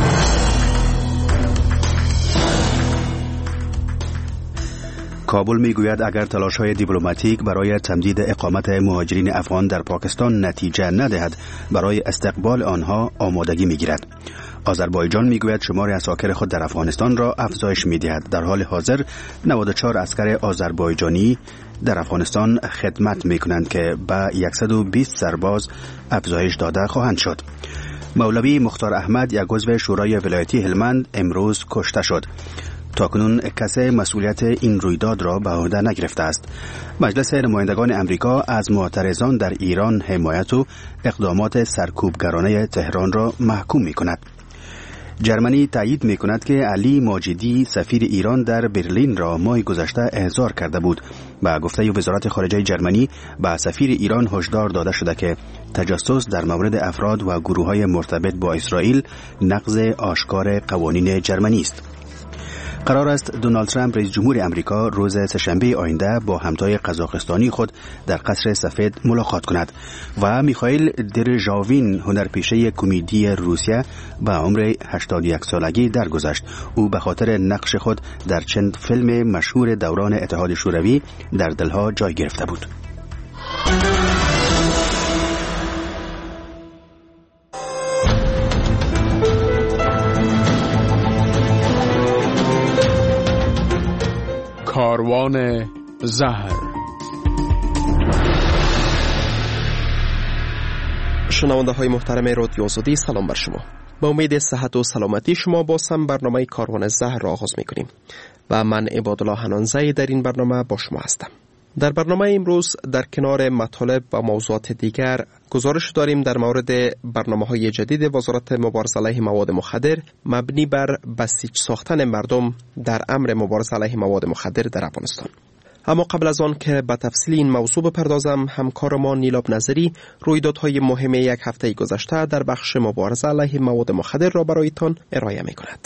کابل میگوید اگر تلاش‌های دیپلماتیک برای تمدید اقامت مهاجرین افغان در پاکستان نتیجه ندهد، برای استقبال آنها آمادگی میگیرد. آذربایجان میگوید شمار عساکر خود در افغانستان را افزایش میدهد. در حال حاضر نود و چهار عسکر آذربایجانی در افغانستان خدمت میکنند که به صد و بیست سرباز افزایش داده خواهند شد. مولوی مختار احمد، یک عضو شورای ولایتی هلمند، امروز کشته شد. تاکنون کسی مسئولیت این رویداد را به عهده نگرفته است. مجلس نمایندگان امریکا از معترضان در ایران حمایت و اقدامات سرکوبگرانه تهران را محکوم می کند. جرمنی تایید می کند که علی ماجدی سفیر ایران در برلین را ماه گذشته احضار کرده بود. با گفته وزارت خارجه جرمنی به سفیر ایران هشدار داده شده که تجسس در مورد افراد و گروه‌های مرتبط با اسرائیل نقض آشکار قوانین جرمنی است. قرار است دونالد ترامپ رئیس جمهور امریکا روز سه‌شنبه آینده با همتای قزاقستانی خود در قصر سفید ملاقات کند و میخائیل درژاوین، هنرپیشه کمدی روسیه، به عمر هشتاد و یک سالگی درگذشت. او به خاطر نقش خود در چند فیلم مشهور دوران اتحاد شوروی در دلها جای گرفته بود. کاروان زهر. شنونده های محترم رادیو آزادی، سلام بر شما. با امید صحت و سلامتی شما با سم برنامه کاروان زهر را آغاز می کنیم و من عبادالله حنانزی در این برنامه با شما هستم. در برنامه امروز در کنار مطالب و موضوعات دیگر گزارش داریم در مورد برنامه‌های جدید وزارت مبارزه علیه مواد مخدر مبنی بر بسیج ساختن مردم در امر مبارزه علیه مواد مخدر در افغانستان. اما قبل از آن که به تفصیل این موضوع بپردازم، همکار ما نیلاب نظری رویدادهای مهم یک هفته گذشته در بخش مبارزه علیه مواد مخدر را برایتان ارائه می‌کند.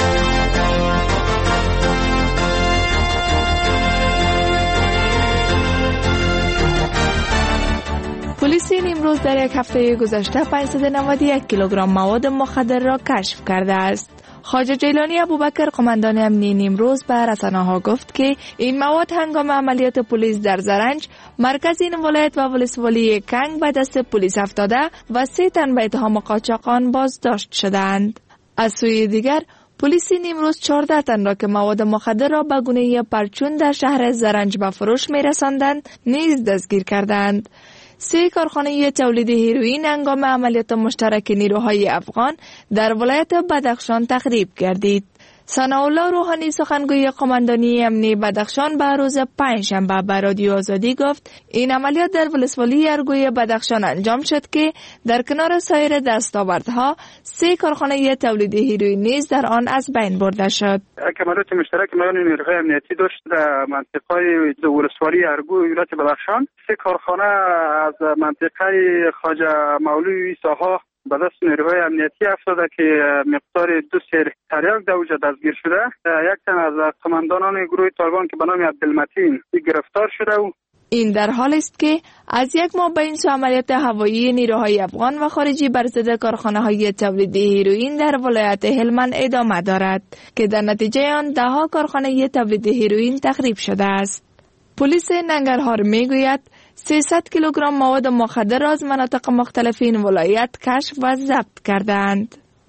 پلیس نیمروز در یک هفته گذشته پانصد و نود و یک کیلوگرم مواد مخدر را کشف کرده است. خواجه جیلانی ابوبکر، قماندان امنی نیمروز، به رسانه‌ها گفت که این مواد هنگام عملیات پلیس در زرنج، مرکز این ولایت و ولسوالی کنگ به دست پلیس افتاده و سه تن به اتهام قاچاقان بازداشت شدند. از سوی دیگر پلیس نیمروز چهارده تن را که مواد مخدر را به گونه پرچون در شهر زرنج به فروش می‌رساندند نیز دستگیر کردند. سه کارخانه تولید هیروئین هنگام عملیات مشترک نیروهای افغان در ولایت بدخشان تخریب گردید. ثناءالله روحانی، سخنگوی قماندانی امنی بدخشان، به روز پنجشنبه به رادیو آزادی گفت این عملیات در ولسوالی ارگوی بدخشان انجام شد که در کنار سایر دستاوردها سه کارخانه تولید هیروئین نیز در آن از بین برده شد. عملیات مشترک میان نیروهای امنیتی داشت در منطقه ولسوالی ارگوی ولایت بدخشان. سه کارخانه از منطقه خواجه مولوی عیساها به دست نیروهای امنیتی افتاده که مقدار دو سیر تریاک در اوجا دستگیر شده. یک تن از قماندانان گروه طالبان که به نام عبدالمتین گرفتار شده. و این در حال است که از یک ماه به این سو عملیات هوایی نیروهای افغان و خارجی بر ضد کارخانه های تولید هیروئین در ولایت هلمند ادامه دارد که در نتیجه آن ده ها کارخانه تولید هیروئین تخریب شده است. پلیس ننگرهار میگوید سیصد کیلوگرم مواد مخدر از مناطق مختلف این ولایت کشف و ضبط کردند.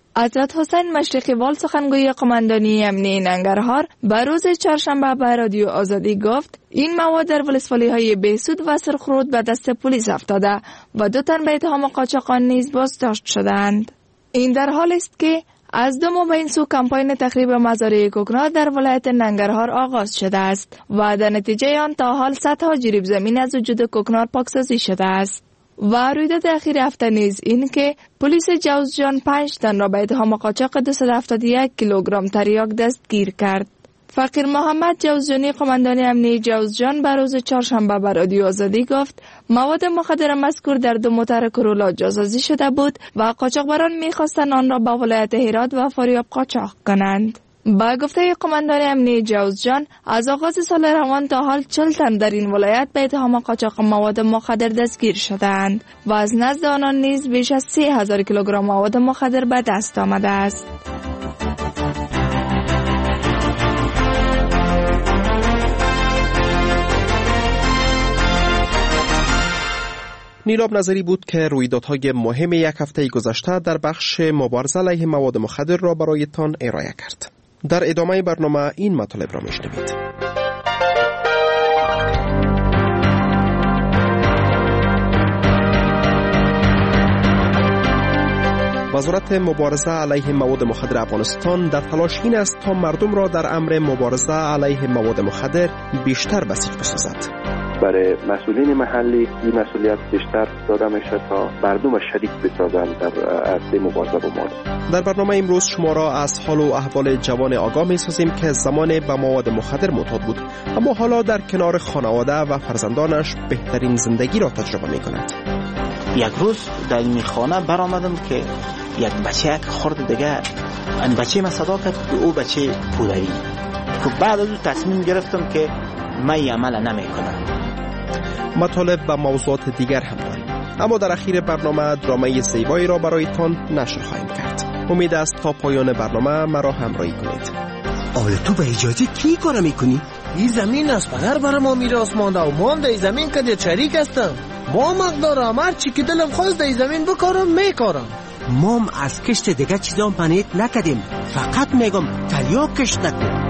حضرت حسین مشرقی وال سخنگوی قماندانی امنیه ننگرهار به روز چهارشنبه به رادیو آزادی گفت این مواد در ولسوالی های بهسود و سرخرود به دست پلیس افتاده و دو تن به اتهام قاچاقان نیز بازداشت شدند. این در حال است که از دو ماه به این سو کمپاین تخریب مزارع کوکنار در ولایت ننگرهار آغاز شده است و در نتیجه آن تا حال صدها جریب زمین از وجود کوکنار پاکسازی شده است. و رویداد اخیر هفته نیز این که پلیس جوزجان پنج تن را به اتهام قاچاق دویست و هفتاد و یک کیلوگرم تریاک دستگیر کرد. فقیر محمد جوزجانی قماندان امنیه جوزجان به روز چهارشنبه به رادیو آزادی گفت مواد مخدر مذکور در دو موتر کرولا جاسازی شده بود و قاچاقبران می‌خواستند آن را به ولایت هرات و فاریاب قاچاق کنند. با گفته قماندان امنیه جوزجان از آغاز سال روان تا حال چهل تن در این ولایت به اتهام قاچاق مواد مخدر دستگیر شدند و از نزد آنان نیز بیش از سه هزار کیلوگرم مواد مخدر به دست آمده است. نیلاب نظری بود که رویدادهای مهم یک هفته گذشته در بخش مبارزه علیه مواد مخدر را برایتان ارائه کرد. در ادامه برنامه این مطالب را میشنوید. وزارت مبارزه علیه مواد مخدر افغانستان در تلاش این است تا مردم را در امر مبارزه علیه مواد مخدر بیشتر بسیج بسازد. برای مسئولین محلی این مسئولیت بیشتر داده میشه تا مردم شریک بسازند در عرصه مبارزه با مواد. در برنامه امروز شما را از حال و احوال جوان آگاه می سازیم که زمان به مواد مخدر معتاد بود اما حالا در کنار خانواده و فرزندانش بهترین زندگی را تجربه می کند. یک روز در این خانه برآمدم که یک بچه یک خورد دیگه این بچه من صدا کرد که او بچه پودری که بعد از اون تصمیم گرفتم که من این عمل نمی کنم. مطالب و موضوعات دیگر هم داریم اما در اخیر برنامه درامه زیبایی را برایتان نشر خواهیم کرد. امید است تا پایان برنامه مرا همراهی کنید. آوله تو به اجازه کی کار میکنی؟ این زمین از پدر برای ما میراث مانده و ما هم در این زمین که شریک هستم. ما مقدارم هر چی که دلم خواست در این زمین بکارم میکارم. ما هم از کشت دیگه چیزا پنیت نکدیم، فقط میگم تریاک کشت نکن.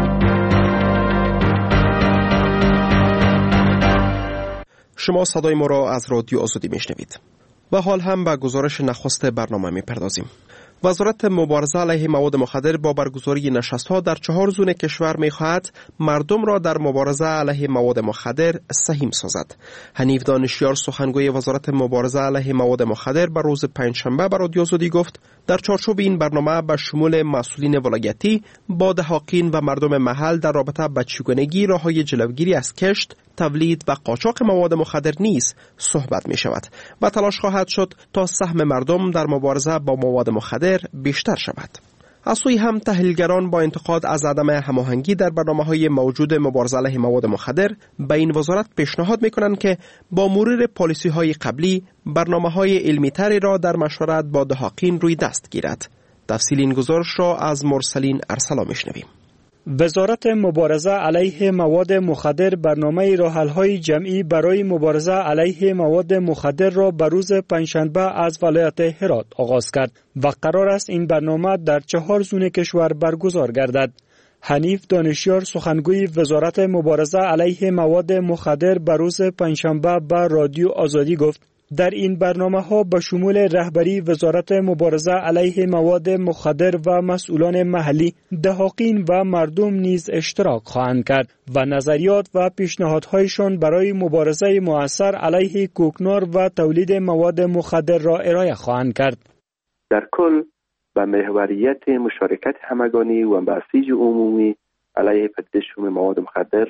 شما صدای ما را از رادیو آزادی میشنوید و حال هم به گزارش نخست برنامه میپردازیم. وزارت مبارزه علیه مواد مخدر با برگزاری نشست‌ها در چهار زون کشور می‌خواهد مردم را در مبارزه علیه مواد مخدر سهیم سازد. حنیف دانشیار سخنگوی وزارت مبارزه علیه مواد مخدر بر روز پنجشنبه به رادیو آزادی گفت در چارچوب این برنامه به شمول مسئولین ولایتی با دهاقین و مردم محل در رابطه با چگونگی راه‌های جلوگیری از کشت، تولید و قاچاق مواد مخدر نیز صحبت می شود و تلاش خواهد شد تا سهم مردم در مبارزه با مواد مخدر بیشتر شود. از سوی هم تحلیلگران با انتقاد از عدم هماهنگی در برنامه‌های موجود مبارزه علیه مواد مخدر به این وزارت پیشنهاد می‌کنند که با مرور پالیسی‌های قبلی برنامه‌های علمی‌تری را در مشورت با دهاقین روی دست گیرد. تفصیل این گزارش را از مرسلین ارسلا می‌شنویم. وزارت مبارزه علیه مواد مخدر برنامه راه‌حل‌های جمعی برای مبارزه علیه مواد مخدر را به روز پنجشنبه از ولایت هرات آغاز کرد و قرار است این برنامه در چهار زون کشور برگزار گردد. حنیف دانشیار سخنگوی وزارت مبارزه علیه مواد مخدر به روز پنجشنبه به رادیو آزادی گفت در این برنامه ها به شمول رهبری وزارت مبارزه علیه مواد مخدر و مسئولان محلی، دهاقین و مردم نیز اشتراک خواهند کرد و نظریات و پیشنهادهایشان برای مبارزه مؤثر علیه کوکنار و تولید مواد مخدر را ارائه خواهند کرد. در کل به محوریت مشارکت همگانی و بسیج عمومی علیه پدیده شوم مواد مخدر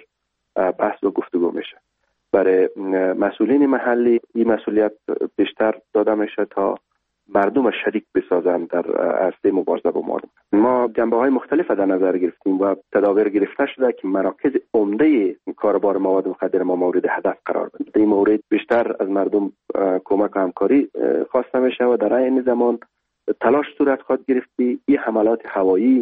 بحث و گفتگو میشه. برای مسئولین محلی این مسئولیت بیشتر داده میشه تا مردم شریک بسازند در عرصه مبارزه با مواد. ما جنبه های مختلف در نظر گرفتیم و تدابیر گرفته شده که مراکز عمده کاربار مواد مخدر ما مورد هدف قرار بگیرد. این مورد بیشتر از مردم کمک و همکاری خواسته میشه و در این زمان تلاش صورت خواهد گرفت که این حملات هوایی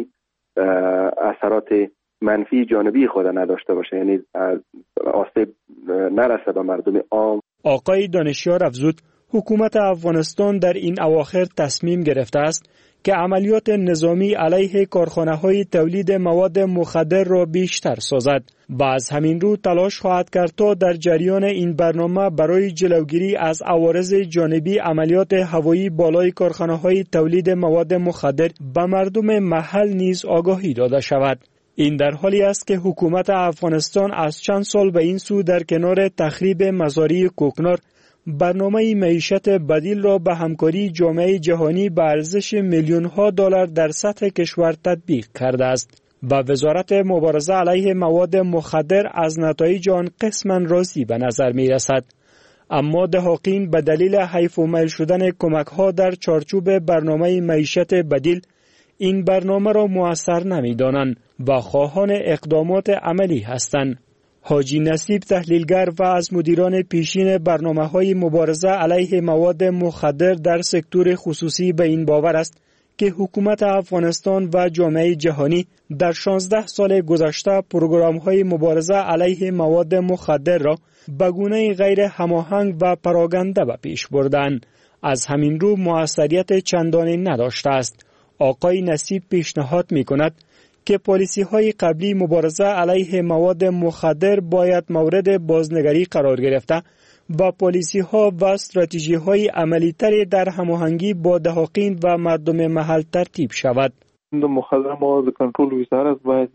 اثرات منفی جانبی خود نداشته باشه، یعنی آسیب نرسه به مردم عام. آقای دانشیار افزود حکومت افغانستان در این اواخر تصمیم گرفته است که عملیات نظامی علیه کارخانه‌های تولید مواد مخدر را بیشتر سازد و از همین رو تلاش خواهد کرد تا در جریان این برنامه برای جلوگیری از عوارض جانبی عملیات هوایی بالای کارخانه‌های تولید مواد مخدر به مردم محل نیز آگاهی داده شود. این در حالی است که حکومت افغانستان از چند سال به این سو در کنار تخریب مزارع کوکنار برنامه معیشت بدیل را به همکاری جامعه جهانی به ارزش میلیون ها دلار در سطح کشور تطبیق کرده است و وزارت مبارزه علیه مواد مخدر از نتایج آن قسما راضی به نظر می رسد. اما دهاقین به دلیل حیف و میل شدن کمک ها در چارچوب برنامه معیشت بدیل این برنامه را مؤثر نمی دانند و خواهان اقدامات عملی هستند. حاجی نصیب تحلیلگر و از مدیران پیشین برنامه‌های مبارزه علیه مواد مخدر در سکتور خصوصی به این باور است که حکومت افغانستان و جامعه جهانی در شانزده سال گذشته پروگرام‌های مبارزه علیه مواد مخدر را به گونه غیر هماهنگ و پراگنده به پیش بردند. از همین رو موثریت چندانی نداشته است. آقای نصیب پیشنهاد می‌کند که پالیسی های قبلی مبارزه علیه مواد مخدر باید مورد بازنگری قرار گرفته و پالیسی ها و استراتژی های عملی تری در هماهنگی با دهاقین و مردم محل ترتیب شود. مخدر مواد کنترل وزارت باید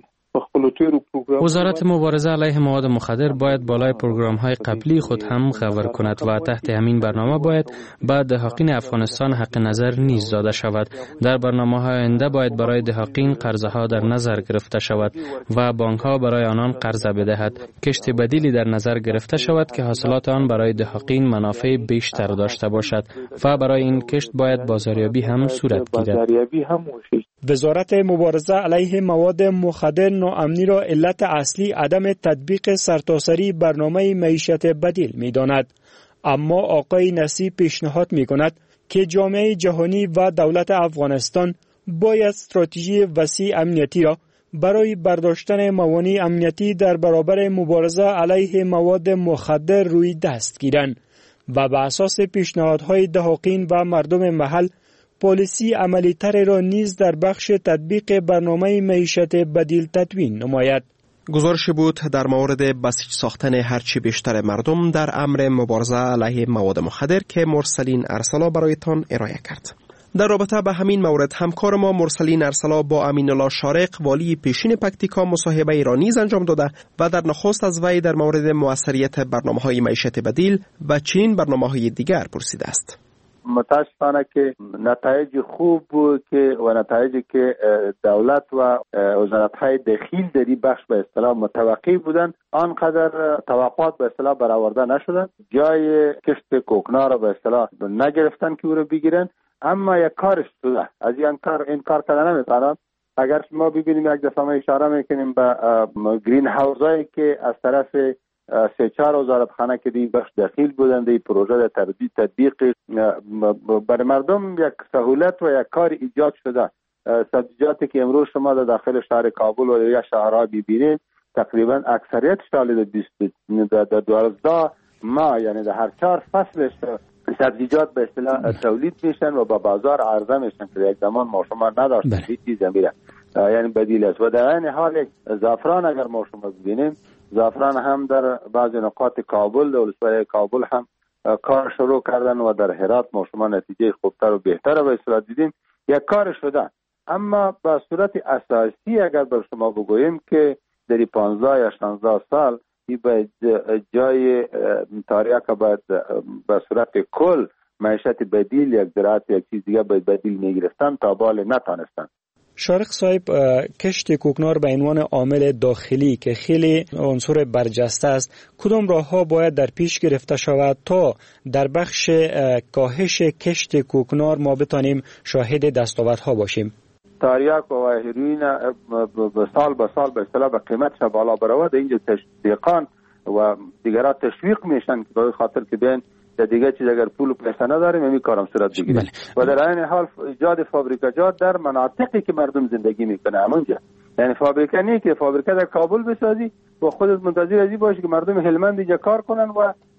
وزارت مبارزه علیه مواد مخدر باید بالای پروگرام های قبلی خود هم خبر کند و تحت همین برنامه باید به دهاقین افغانستان حق نظر نیز داده شود. در برنامه های آینده باید برای دهاقین قرضه ها در نظر گرفته شود و بانک ها برای آنان قرضه بدهد. کشت بدیلی در نظر گرفته شود که حاصلات آن برای دهاقین منافع بیشتر داشته باشد و برای این کشت باید بازاریابی هم صورت گیرد. وزارت مبارزه علیه مواد مخدر ناامنی را علت اصلی عدم تطبیق سرتاسری برنامه معیشت بدیل می داند. اما آقای نصیب پیشنهاد می کند که جامعه جهانی و دولت افغانستان باید استراتژی وسیع امنیتی را برای برداشتن موانع امنیتی در برابر مبارزه علیه مواد مخدر روی دست گیرند و بر اساس پیشنهادهای دهاقین و مردم محل پالیسی عملی تر را نیز در بخش تطبیق برنامه معیشت بدیل تدوین نماید. گزارش بود در مورد بسیج ساختن هرچی بیشتر مردم در امر مبارزه علیه مواد مخدر که مرسلین ارسلا برایتان ارائه کرد. در رابطه به همین مورد همکار ما مرسلین ارسلا با امین الله شارق والی پیشین پکتیکا مصاحبه ایرانیز انجام داده و در نخست از وی در مورد موثریت برنامه‌های معیشت بدیل و چنین برنامه‌های دیگر پرسیده است. متاسفانه که نتایج خوب که و نتایجی که دولت و وزارت‌های داخل در این بخش به اصطلاح متوقع بودند آنقدر توقعات به اصطلاح برآورده نشدند. جای کشت کوکنار را به اصطلاح نگرفتن که او را بگیرن، اما یک کارش شده. از این کار این کار کردن نمیتونن. اگر ما ببینیم یک دفعه ما اشاره میکنیم به گرین هاوزایی که از طرف سه چهار وزارتخانه که دی بخش داخل بودند این پروژه در تردید تطبیق برای مردم یک سهولت و یک کار ایجاد شده. سبزیجاتی که امروز شما در داخل شهر کابل و یا شهرها ببینید تقریبا اکثریت سال در دوازده ماه یعنی در هر چهار فصلش سبزیجات به اصطلاح تولید میشن و با بازار عرضه میشن که یک زمان ما شما نداشتیم هیچ چیز میره یعنی بدیل است. و در این حال زعفران اگر ما شما ببینیم زعفران هم در بعضی نقاط کابل در ولسوالی کابل هم کار شروع کردن و در هرات ما شما نتیجه خوبتر و بهتر به صورت دیدیم یک کار شده. اما به صورت اساسی اگر بر شما بگوییم که در پانزده یا شانزده سال این به جای تاریخ باید به صورت کل معیشت بدیل یک زراعت یک چیز دیگه باید بدیل میگرفتن تا بال نتانستن. شارق صاحب، کشت کوکنار به عنوان عامل داخلی که خیلی عنصر برجسته است، کدام راه‌ها باید در پیش گرفته شود تا در بخش کاهش کشت کوکنار ما بتانیم شاهد دستاوردها باشیم؟ تاریاک و هیروئین سال به سال به اصطلاح به قیمتش بالا برود. اینجا تشویقان و دیگرها تشویق میشن که به خاطر که بین دیگه چیز اگر پول و پیسه نداریم همین کارم صورت بگیریم. و در این حال ایجاد فابریکاجات در مناطقی که مردم زندگی میکنه همونجا، یعنی فابریکه نیست که فابریکه در کابل بسازی و خودت منتظر ازی باشی که مردم هلمند اینجا کار کنن و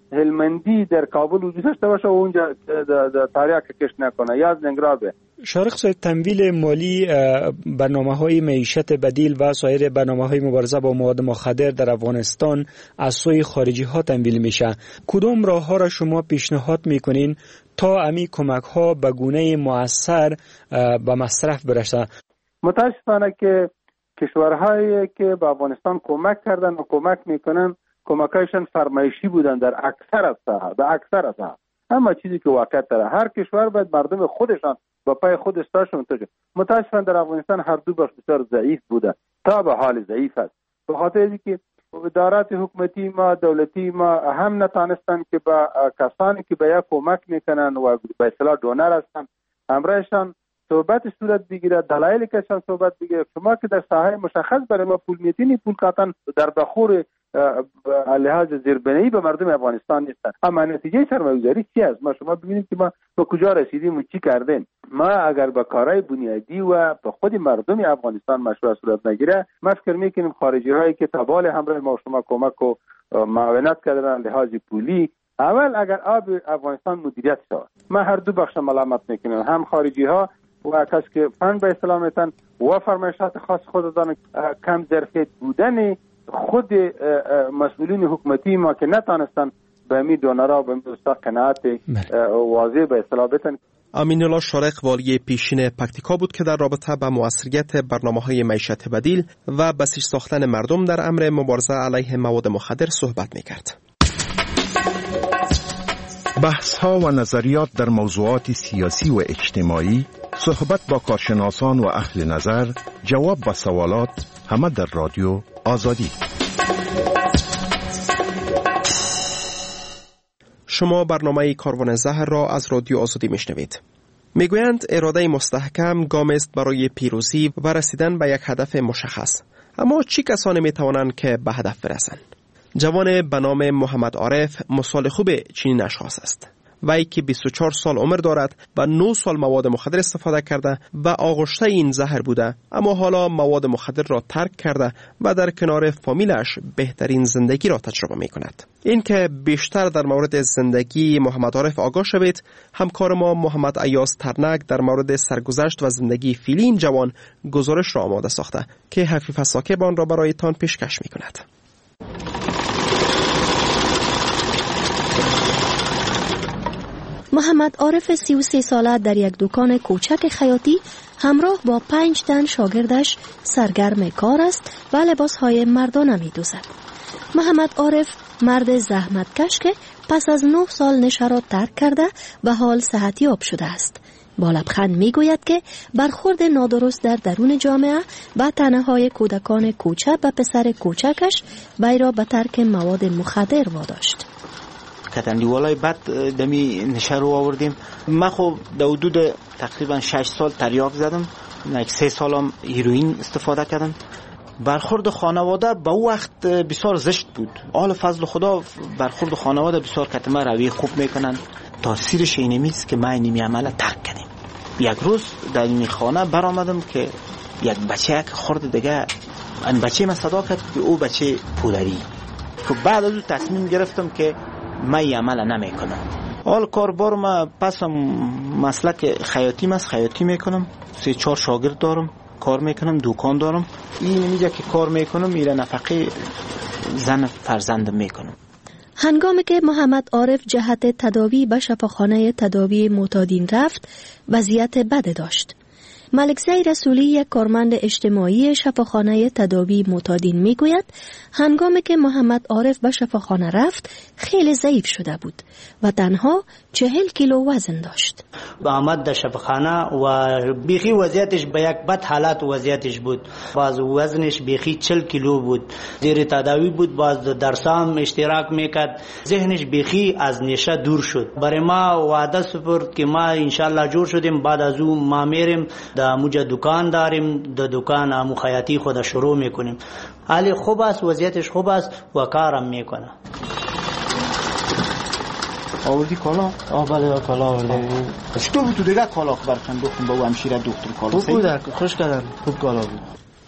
هلمندی در کابل وجود داشته باشه و اونجا تریاک کش نکنه یا از ننگرهار به. شارق صاحب، تمویل مالی برنامه‌های معیشت بدیل و سایر برنامه‌های مبارزه با مواد مخدر در افغانستان از سوی خارجی‌ها تمویل میشه. کدام راه‌ها را شما پیشنهاد میکنین تا امی کمک‌ها به گونه مؤثر به مصرف برسه؟ متاسفانه که کشورهایی که به افغانستان کمک کردن و کمک میکنن کمکایشان فرمایشی بودن در اکثر از ساحه، به اکثر از ساحه. اما چیزی که واقعیت داره، هر کشور باید مردم خودشان با پای خود استاشون تجه. متاسفانه در افغانستان هر دو بخش بسیار ضعیف بوده، تا به حال ضعیف است. به خاطر اینکه ادارات حکومتی ما، دولتی ما هم نتانستن که با کسانی که به یک کمک میکنن و به اصطلاح دونر هستن همراهشان صحبت صورت بگیره، دلایل کشان صحبت بگیره. شما که در ساحه مشخص برای ما پول میتینی، پول کاتن در بخور لحاظ زیربنایی به مردم افغانستان نیستن. اما نتیجه سرمایه‌گذاری چی است؟ ما شما ببینید که ما به کجا رسیدیم و چی کردیم. ما اگر با کارهای بنیادی و به خود مردم افغانستان مشروع صورت نگیره، ما فکر میکنیم خارجی هایی که تبال همراه ما شما کمک و معاونت کردن لحاظ پولی، اول اگر آب افغانستان مدیریت شود، ما هر دو بخش ملامت میکنیم، هم خارجی ها و کسی که فن به اسلام میتن و فرمایشات خاص خودتان، کم ظرفیت بودن خود مسئولین حکومتی ما که نتانستن به می دونرها و به می دوستا قناعت واضح به اصطلاح بتن. امین الله شارق، والی پیشین پکتیکا بود که در رابطه با موثریت برنامه‌های معیشت بدیل و بسیج ساختن مردم در امر مبارزه علیه مواد مخدر صحبت میکرد. بحث ها و نظریات در موضوعات سیاسی و اجتماعی، صحبت با کارشناسان و اهل نظر، جواب به سوالات، همه در رادیو آزادی. شما برنامه کاروان زهر را از رادیو آزادی میشنوید. میگویند اراده مستحکم گام است برای پیروزی و رسیدن به یک هدف مشخص. اما چی کسانی میتوانند که به هدف برسند؟ جوان به نام محمد عارف مثال خوب چنین اشخاص است. وی که بیست و چهار سال عمر دارد و نه سال مواد مخدر استفاده کرده و آغشته این زهر بوده، اما حالا مواد مخدر را ترک کرده و در کنار فامیلش بهترین زندگی را تجربه می کند. این که بیشتر در مورد زندگی محمد عارف آگاه شوید، همکار ما محمد ایاز ترنک در مورد سرگذشت و زندگی فعلی این جوان گزارش را آماده ساخته که حفیظ ساکب آن را برایتان پیشکش می کند. محمد عارف سی و سه ساله در یک دکان کوچک خیاطی همراه با پنج تن شاگردش سرگرم کار است و لباسهای مردانه می دوزد. محمد عارف مرد زحمتکش که پس از نه سال نشه را ترک کرده و حال صحتیاب شده است. با لبخند می گوید که برخورد نادرست در درون جامعه و طعنه‌های کودکان کوچک و پسر کوچکش وی را به ترک مواد مخدر واداشت. کتندیوالای بعد دمی نشه رو آوردیم. من خب در حدود تقریبا شش سال تریاک زدم، یک سه سالم هیروئین استفاده کردم. برخورد خانواده به او وقت بسیار زشت بود. آل فضل خدا برخورد خانواده بسیار کتمه روی خوب میکنن. تاثیرش اینه میست که من اینمی عمله ترک کردیم. یک روز در این خانه برآمدم که یک بچه که خورد دیگه، این بچه من صدا کرد که او بچه پودری. که بعد از او تصمیم گرفتم که من این عمل نمی کنم. حال کاربار ما پسم مسلک خیاطی است، خیاطی میکنم. سه چهار شاگرد دارم، کار میکنم، دکان دارم. این اینجا که کار میکنم میره نفقه زن فرزندم میکنم. هنگامی که محمد عارف جهت تداوی به شفاخانه تداوی معتادین رفت، وضعیت بد داشت. ملکزی رسولی، یک کارمند اجتماعی شفاخانه تداوی معتادین میگوید هنگامی که محمد عارف به شفاخانه رفت خیلی ضعیف شده بود و تنها چهل کیلو وزن داشت. با آمد در شفاخانه و بیخی وضعیتش به یک بد حالت وضعیتش بود. باز وزنش بیخی چهل کیلو بود. زیر تداوی بود، باز درسام اشتراک میکرد. ذهنش بیخی از نشه دور شد. برای ما وعده سپرد که ما انشالله جور شدیم، بعد از او ما میریم در موجه دکان داریم، در دکان امو خیاطی خود شروع میکنیم. حالی خوب است، وضعیتش خوب است و کارم میکنه. آوردی کالا؟ آه بله کالا آوردی. چطور بود تو دیگه کالا براتون گفتم با او همشیره دکتر کالا؟ خوب بود، خوش کردن، خوب کالا بود.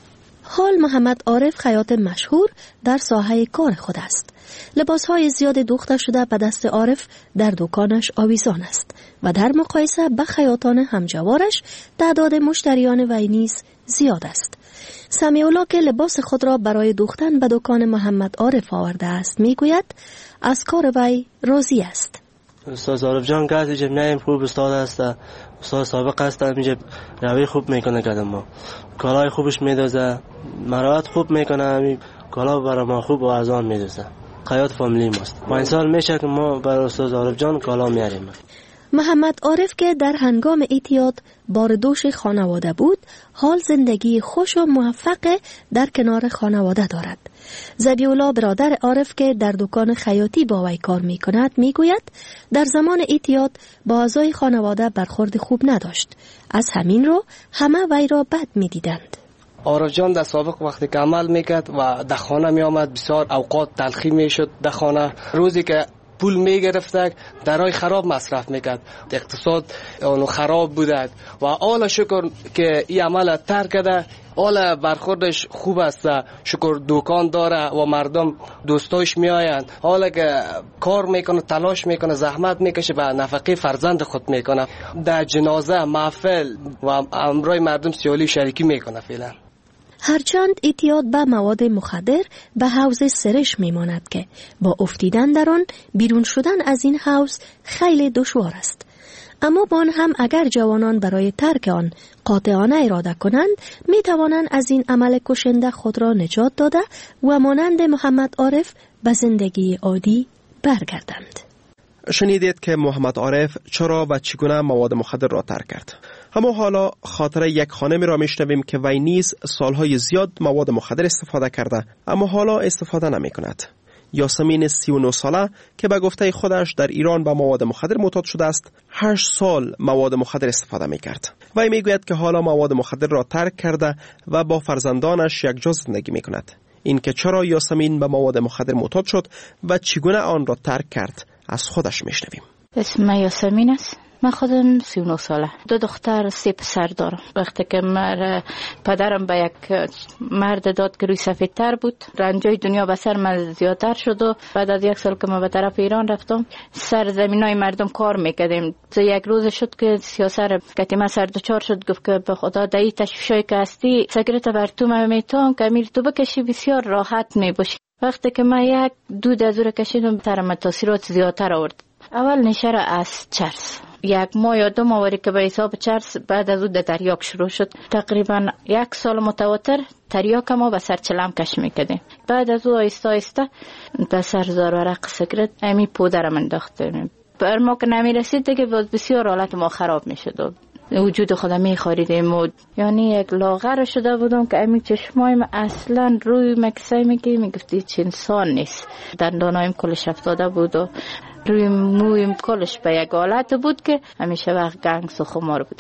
حال محمد عارف خیاط مشهور در ساحه کار خود است. لباسهای زیاد دوخته شده به دست عارف در دکانش آویزان است و در مقایسه به خیاطان همجوارش تعداد مشتریان وی نیز زیاد است. سمیع‌الله که لباس خود را برای دوختن به دکان محمد عارف آورده است میگوید از کار وی راضی است. استاد عارف جان که جمعیم خوب استاد است، استاد سابق است، میگه روی خوب میکنه کدام ما کالای خوبش میدازه، مراعات خوب میکنه، کالا برای ما خوب و ارزان میدازه. خیاط فامیلی ماست. پنج سال میشه که ما برای استاد عارف جان کالا میاریم. محمد عارف که در هنگام اعتیاد باردوش خانواده بود، حال زندگی خوش و موفق در کنار خانواده دارد. ذبیح‌الله برادر عارف که در دکان خیاطی با وی کار می کند می گوید در زمان اعتیاد با اعضای خانواده برخورد خوب نداشت. از همین رو همه وی را بد می دیدند. عارف جان در سابق وقتی که عمل میکرد و در خانه می آمد بسیار اوقات تلخی میشد. در خانه روزی که پول میگرفت درای خراب مصرف میکرد، اقتصاد اونو خراب بودد و حالا شکر که این عمل ترک کرده، حالا برخوردش خوب است، شکر دکان داره و مردم دوستاش میآیند، حالا که کار میکنه، تلاش میکنه، زحمت میکشه، به نفقه فرزند خود میکنه، در جنازه، محفل و امرای مردم سیالی شریکی میکنه. فعلا هرچند اعتیاد به مواد مخدر به حوض سرش میماند که با افتیدن در آن بیرون شدن از این حوض خیلی دشوار است. اما با آن هم اگر جوانان برای ترک آن قاطعانه اراده کنند می توانند از این عمل کشنده خود را نجات داده و مانند محمد عارف به زندگی عادی برگردند. شنیدید که محمد عارف چرا و چگونه مواد مخدر را ترک کرد. اما حالا خاطره یک خانمی را میشنویم که وی نیز سالهای زیاد مواد مخدر استفاده کرده اما حالا استفاده نمی کند. یاسمین سی و نه ساله که به گفته خودش در ایران به مواد مخدر معتاد شده است، هشت سال مواد مخدر استفاده می کرد. وی می گوید که حالا مواد مخدر را ترک کرده و با فرزندانش یک جا زندگی می کند. این که چرا یاسمین به مواد مخدر معتاد شد و چگونه آن را ترک کرد از خودش می شنویم. اسم من یاسمین است. من خودم سی و نه ساله، دو دختر، سه پسر دارم. وقتی که من پدرم به یک مرد داد که روی سفید تر بود، رنجای دنیا به سر من زیادتر شد و بعد از یک سال که من به طرف ایران رفتم، سر زمینای مردم کار میکردیم. یک روز شد که سیاسر کتی من سر دوچار شد، گفت که به خدا دایی تشویشای که هستی سگرت بر تو من میتونم که امیر تو بکشی بسیار راحت میباشی. وقتی که من یک دود از رو کشیدم ترم تاثیرات زیادتر آورد. اول نشر از چرس، یک ماه یا دو ماهی که به حساب چرس، بعد از اون در تریاک شروع شد. تقریبا یک سال متواتر تریاک ما به سر چلم کش میکردیم. بعد از اون آیسته آیسته به سر زار ورق سگرت امی پودرم انداختیم. بر ما که نمی رسید دیگه بسیار حالت ما خراب میشد. وجود خودم میخوریدیم و یعنی یک لاغر شده بودم که امی چشمایم اصلا روی مکسای میگی میگفتی چه انسان نیست. دندانایم کلش افتاده بود و روی مویم کلش به یک حالت بود که همیشه وقت گنگس و خمار بوده.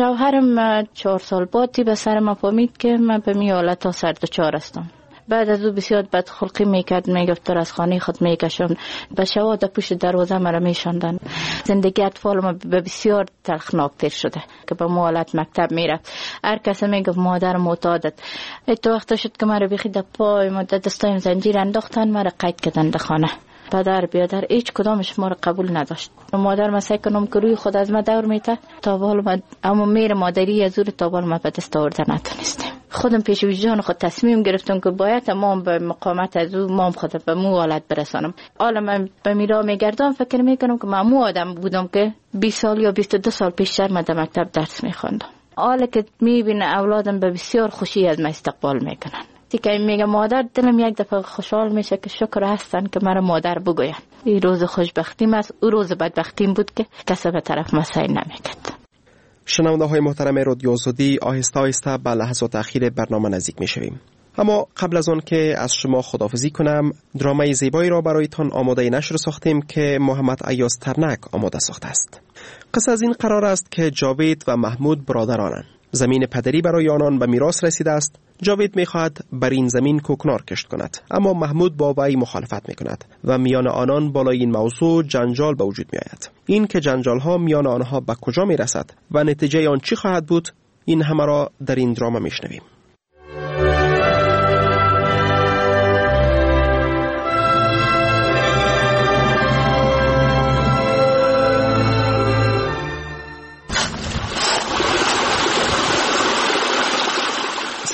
شوهرم چهار سال بعدی به سر ما فهمید که من به می حالت ها سر دچار هستم. بعد از او بسیار بدخلقی میکرد، میگفت از خانه خود میکشم، به شواد پشت دروازه مرا میشاندن. زندگی اطفال ما به بسیار تلخناکتر شده که به ما حالت مکتب میرفت. هر کسی میگفت مادر معتادت. تو وقت شد که مرا بخی در پای ما دستایم زنجیر انداختن، مرا قید کردن در خانه. پدر بیادر هیچ کدامش ما رو قبول نداشت. مادر ما سعی کنم که روی خود از ما دور میته تا حال ما اما میر مادری از اون تا حال ما به دست آورده نتونستیم. خودم پیش وجدان خود تصمیم گرفتم که باید ما به مقامت از اون ما خود به مو حالت برسانم. حالا من به میرا میگردم فکر میکنم که من مو آدم بودم که بیست سال یا بیست و دو سال پیشتر من در مکتب درس میخوندم. حالا که میبینه اولادم به بسیار خوشی از من استقبال میکنن. که میگه مادر، دلم یک دفعه خوشحال میشه که شکر هستن که مرا مادر بگوین. این روز خوشبختیم است، او روز بدبختیم بود که کسی به طرف ما سعی نمیکرد. شنونده های محترم رادیو آزادی، آهسته آهسته به لحظات اخیر برنامه نزدیک میشویم. اما قبل از آن که از شما خداحافظی کنم، درامای زیبایی را برایتان آماده نشر ساختیم که محمد ایاز ترنک آماده ساخته است. قصه از این قرار است که جاوید و محمود برادرانند. زمین پدری برای آنان به میراث رسیده است. جاوید می‌خواهد بر این زمین کوکنار کشت کند، اما محمود با وی مخالفت می‌کند و میان آنان بالای این موضوع جنجال به وجود می‌آید. این که جنجال‌ها میان آنها به کجا می‌رسد و نتیجه آن چی خواهد بود، این همه را در این دراما می‌شنویم.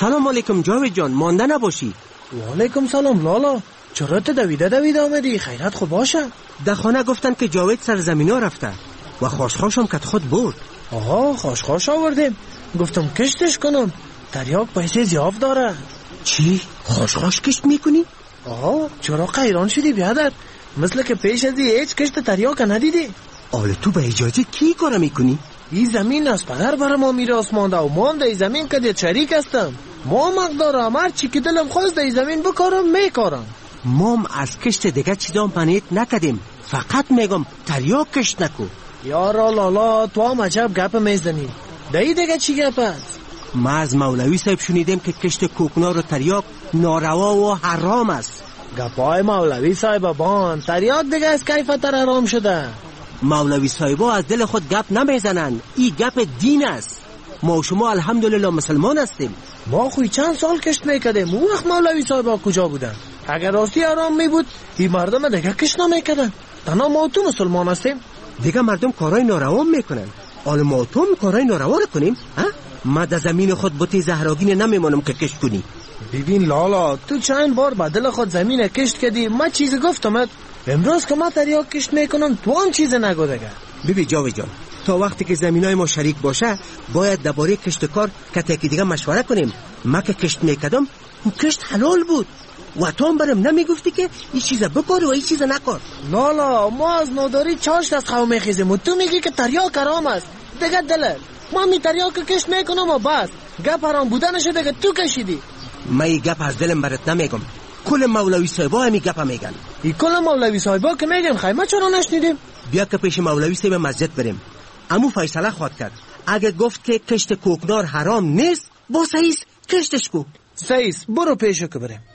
سلام علیکم جاوید جان، مانده نباشی. و علیکم سلام لالا، چرا تو دویده دویده آمدی؟ خیرت خوب باشه؟ در خانه گفتن که جاوید سرزمین ها رفته و خاشخاشم که خود برد. آها خاشخاش آوردیم، گفتم کشتش کنم، تریاک پیسه زیاد داره. چی؟ خاشخاش کشت میکنی؟ آها چرا قیران شدی بیادر؟ مثل که پیش ازی هیچ کشت تریاک ندیدی. آله تو به اجازه کی کار میکنی؟ این زمین از پدر برای ما میراث مانده و ما در زمین که شریک هستم. ما مقدارم هر چی که دلم خواست در زمین بکارم میکارم. مام از کشت دیگه چیزا پنیت نکدیم، فقط میگم تریاک کشت نکو. یارا لالا تو هم عجب گپ میزنی. دایی دیگه چی گپ است؟ ما از مولوی صاحب شنیدیم که کشت کوکنار و تریاک ناروا و حرام است. گپای مولوی صاحب بان، تریاک دیگه از کیفتر حرام شده. مولوی صاحبا از دل خود گپ نمیزنن، این گپ دین است. ما و شما الحمدلله مسلمان هستیم. ما خوی چند سال کشت میکردیم، اون وقت مولوی صاحبا کجا بودن؟ اگر راستی حرام می بود این مردم دیگه کشت نمیکردن. تنها ما تو مسلمان هستیم. دیگه مردم کارای ناروا میکنن، حال ما تو کارای ناروا کنیم؟ ها؟ ما در زمین خود بوتی زهراگین نمیمانم که کشت کنی. ببین لالا تو چند بار با دل خود زمین کشت کردی، ما چیز گفتم امروز که ما تریاک کشت میکنم تو هم چیز نگو دیگه. ببین جاوید جان، تا وقتی که زمینای ما شریک باشه باید درباره کشت کار کته که دیگه مشوره کنیم. ما که کشت میکردم اون کشت حلال بود و تو هم برم نمیگفتی که این چیزا بکار و این چیزا نکار. لالا ما از ناداری چاشت از خواه میخیزیم و تو میگی که تریاک حرام است. دیگه دلت ما می تریاک کشت میکنم و بس گپ حرام بودنش دیگه تو کشیدی. ما این گپ از دلم برات نمیگم، کل مولوی صاحبا همی گپ میگن. این کل مولوی صاحبا که میگم خیمه چرا نشنیدیم؟ بیا که پیش مولوی صاحب مسجد بریم. امو فیصله خواهد کرد، اگه گفت که کشت کوکنار حرام نیست با سعیس کشتش کو. سعیس برو پیشو که بریم.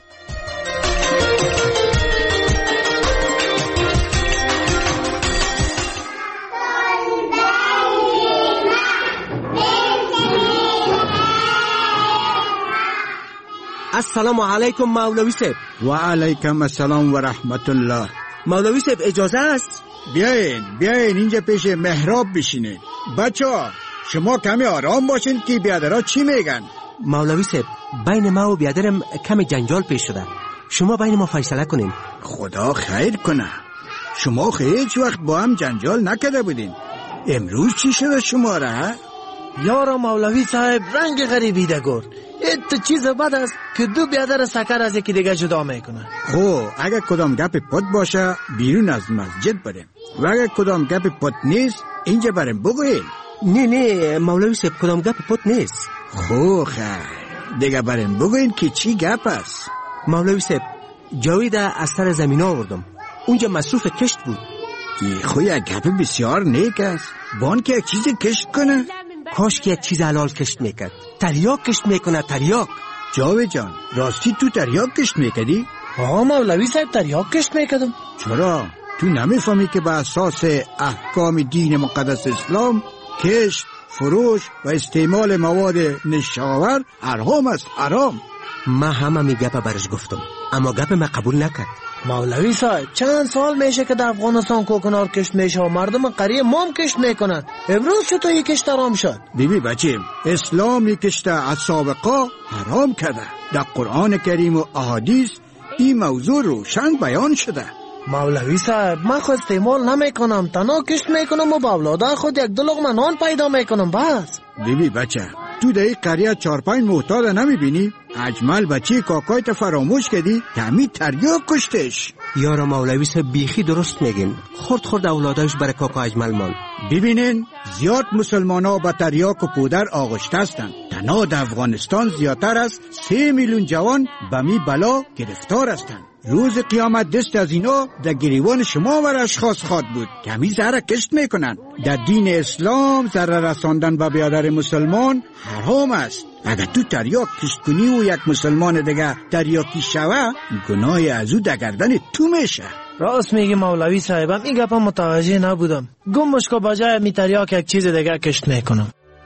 السلام علیکم مولوی صاحب. و علیکم السلام و رحمت الله. مولوی صاحب اجازه است؟ بیاین بیاین اینجا پیش محراب بشینین. بچه ها شما کمی آرام باشین که بیادرها چی میگن. مولوی صاحب بین ما و بیادرم کمی جنجال پیش شده، شما بین ما فیصله کنین. خدا خیر کنه. شما هیچ وقت با هم جنجال نکرده بودین، امروز چی شده شما را؟ یارا مولوی صاحب رنگ غریبی ده گرد. ایت چیز بد است که دو بیادر سکر از یکی دیگه جدا میکنه. خب اگر کدام گپ پد باشه بیرون از مسجد بریم و اگر کدام گپ پد نیست اینجا بریم بگوین. نه نه مولوی صاحب کدام گپ پد نیست. خب خیر دیگه بریم بگوین که چی گپ است. مولوی صاحب جاوید از سر زمین آوردم، اونجا مصروف کشت بود. ای خوی گپ بسیار نیک است، بان که یک چیز کشت کنه. کاش که یک چیز حلال کشت میکرد. تریاک کشت میکنه تریاک. جاوید جان راستی تو تریاک کشت میکردی؟ آه مولوی صاحب تریاک کشت میکردم. چرا؟ تو نمیفهمی که به اساس احکام دین مقدس اسلام کشت، فروش و استعمال مواد نشاور حرام است، حرام. ما همه می گپ برش گفتم اما گپ ما قبول نکرد. مولوی صاحب چند سال میشه که در افغانستان کوکنار کشت میشه و مردم قریه مام کشت میکنن، امروز چطور یک کشت حرام شد؟ بیبی بچیم اسلام یک کشت از سابقا حرام کرده. در قرآن کریم و احادیث این موضوع روشن بیان شده. مولوی صاحب من خود استعمال نمیکنم، تنها کشت میکنم و با اولاده خود یک دو لقمه نان پیدا میکنم بس. بیبی بچه تو در این قریه چار پنج محتاج نمیبینی؟ اجمل بچه کاکایت فراموش کردی که همی تریاک کشتش. یارا مولوی صاحب بیخی درست میگین، خورد خورد اولادش برای کاکا اجمل مان. ببینین زیاد مسلمان ها با تریاک و پودر آغشته هستند. تنها در افغانستان زیادتر از سه میلیون جوان به می بلا گرفتار هستند. روز قیامت دست از اینا در گریوان شما و اشخاص خواد بود که همی زهر کشت میکنن. در دین اسلام زهر رساندن به بیادر مسلمان حرام است. اگر تو تریاک کشت کنی و یک مسلمان دیگه تریاکی شوه گناه از او در گردن تو میشه. راست میگی مولوی صاحبم، این گپا متوجه نبودم. گمش که بجای می تریاک یک چیز دیگه کشت میکنم.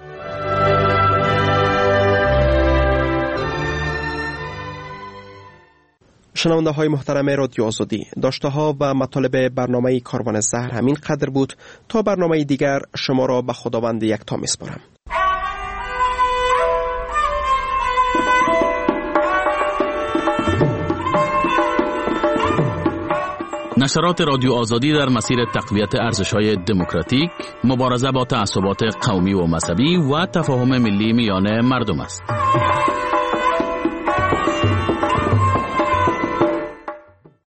شنونده های محترم رادیو آزادی، داشته ها و مطالب برنامه کاروان زهر همین قدر بود. تا برنامه دیگر شما را به خداوند یکتا میسپارم. نشرات رادیو آزادی در مسیر تقویت ارزش‌های دموکراتیک، مبارزه با تعصبات قومی و مذهبی و تفاهم ملی میان مردم است.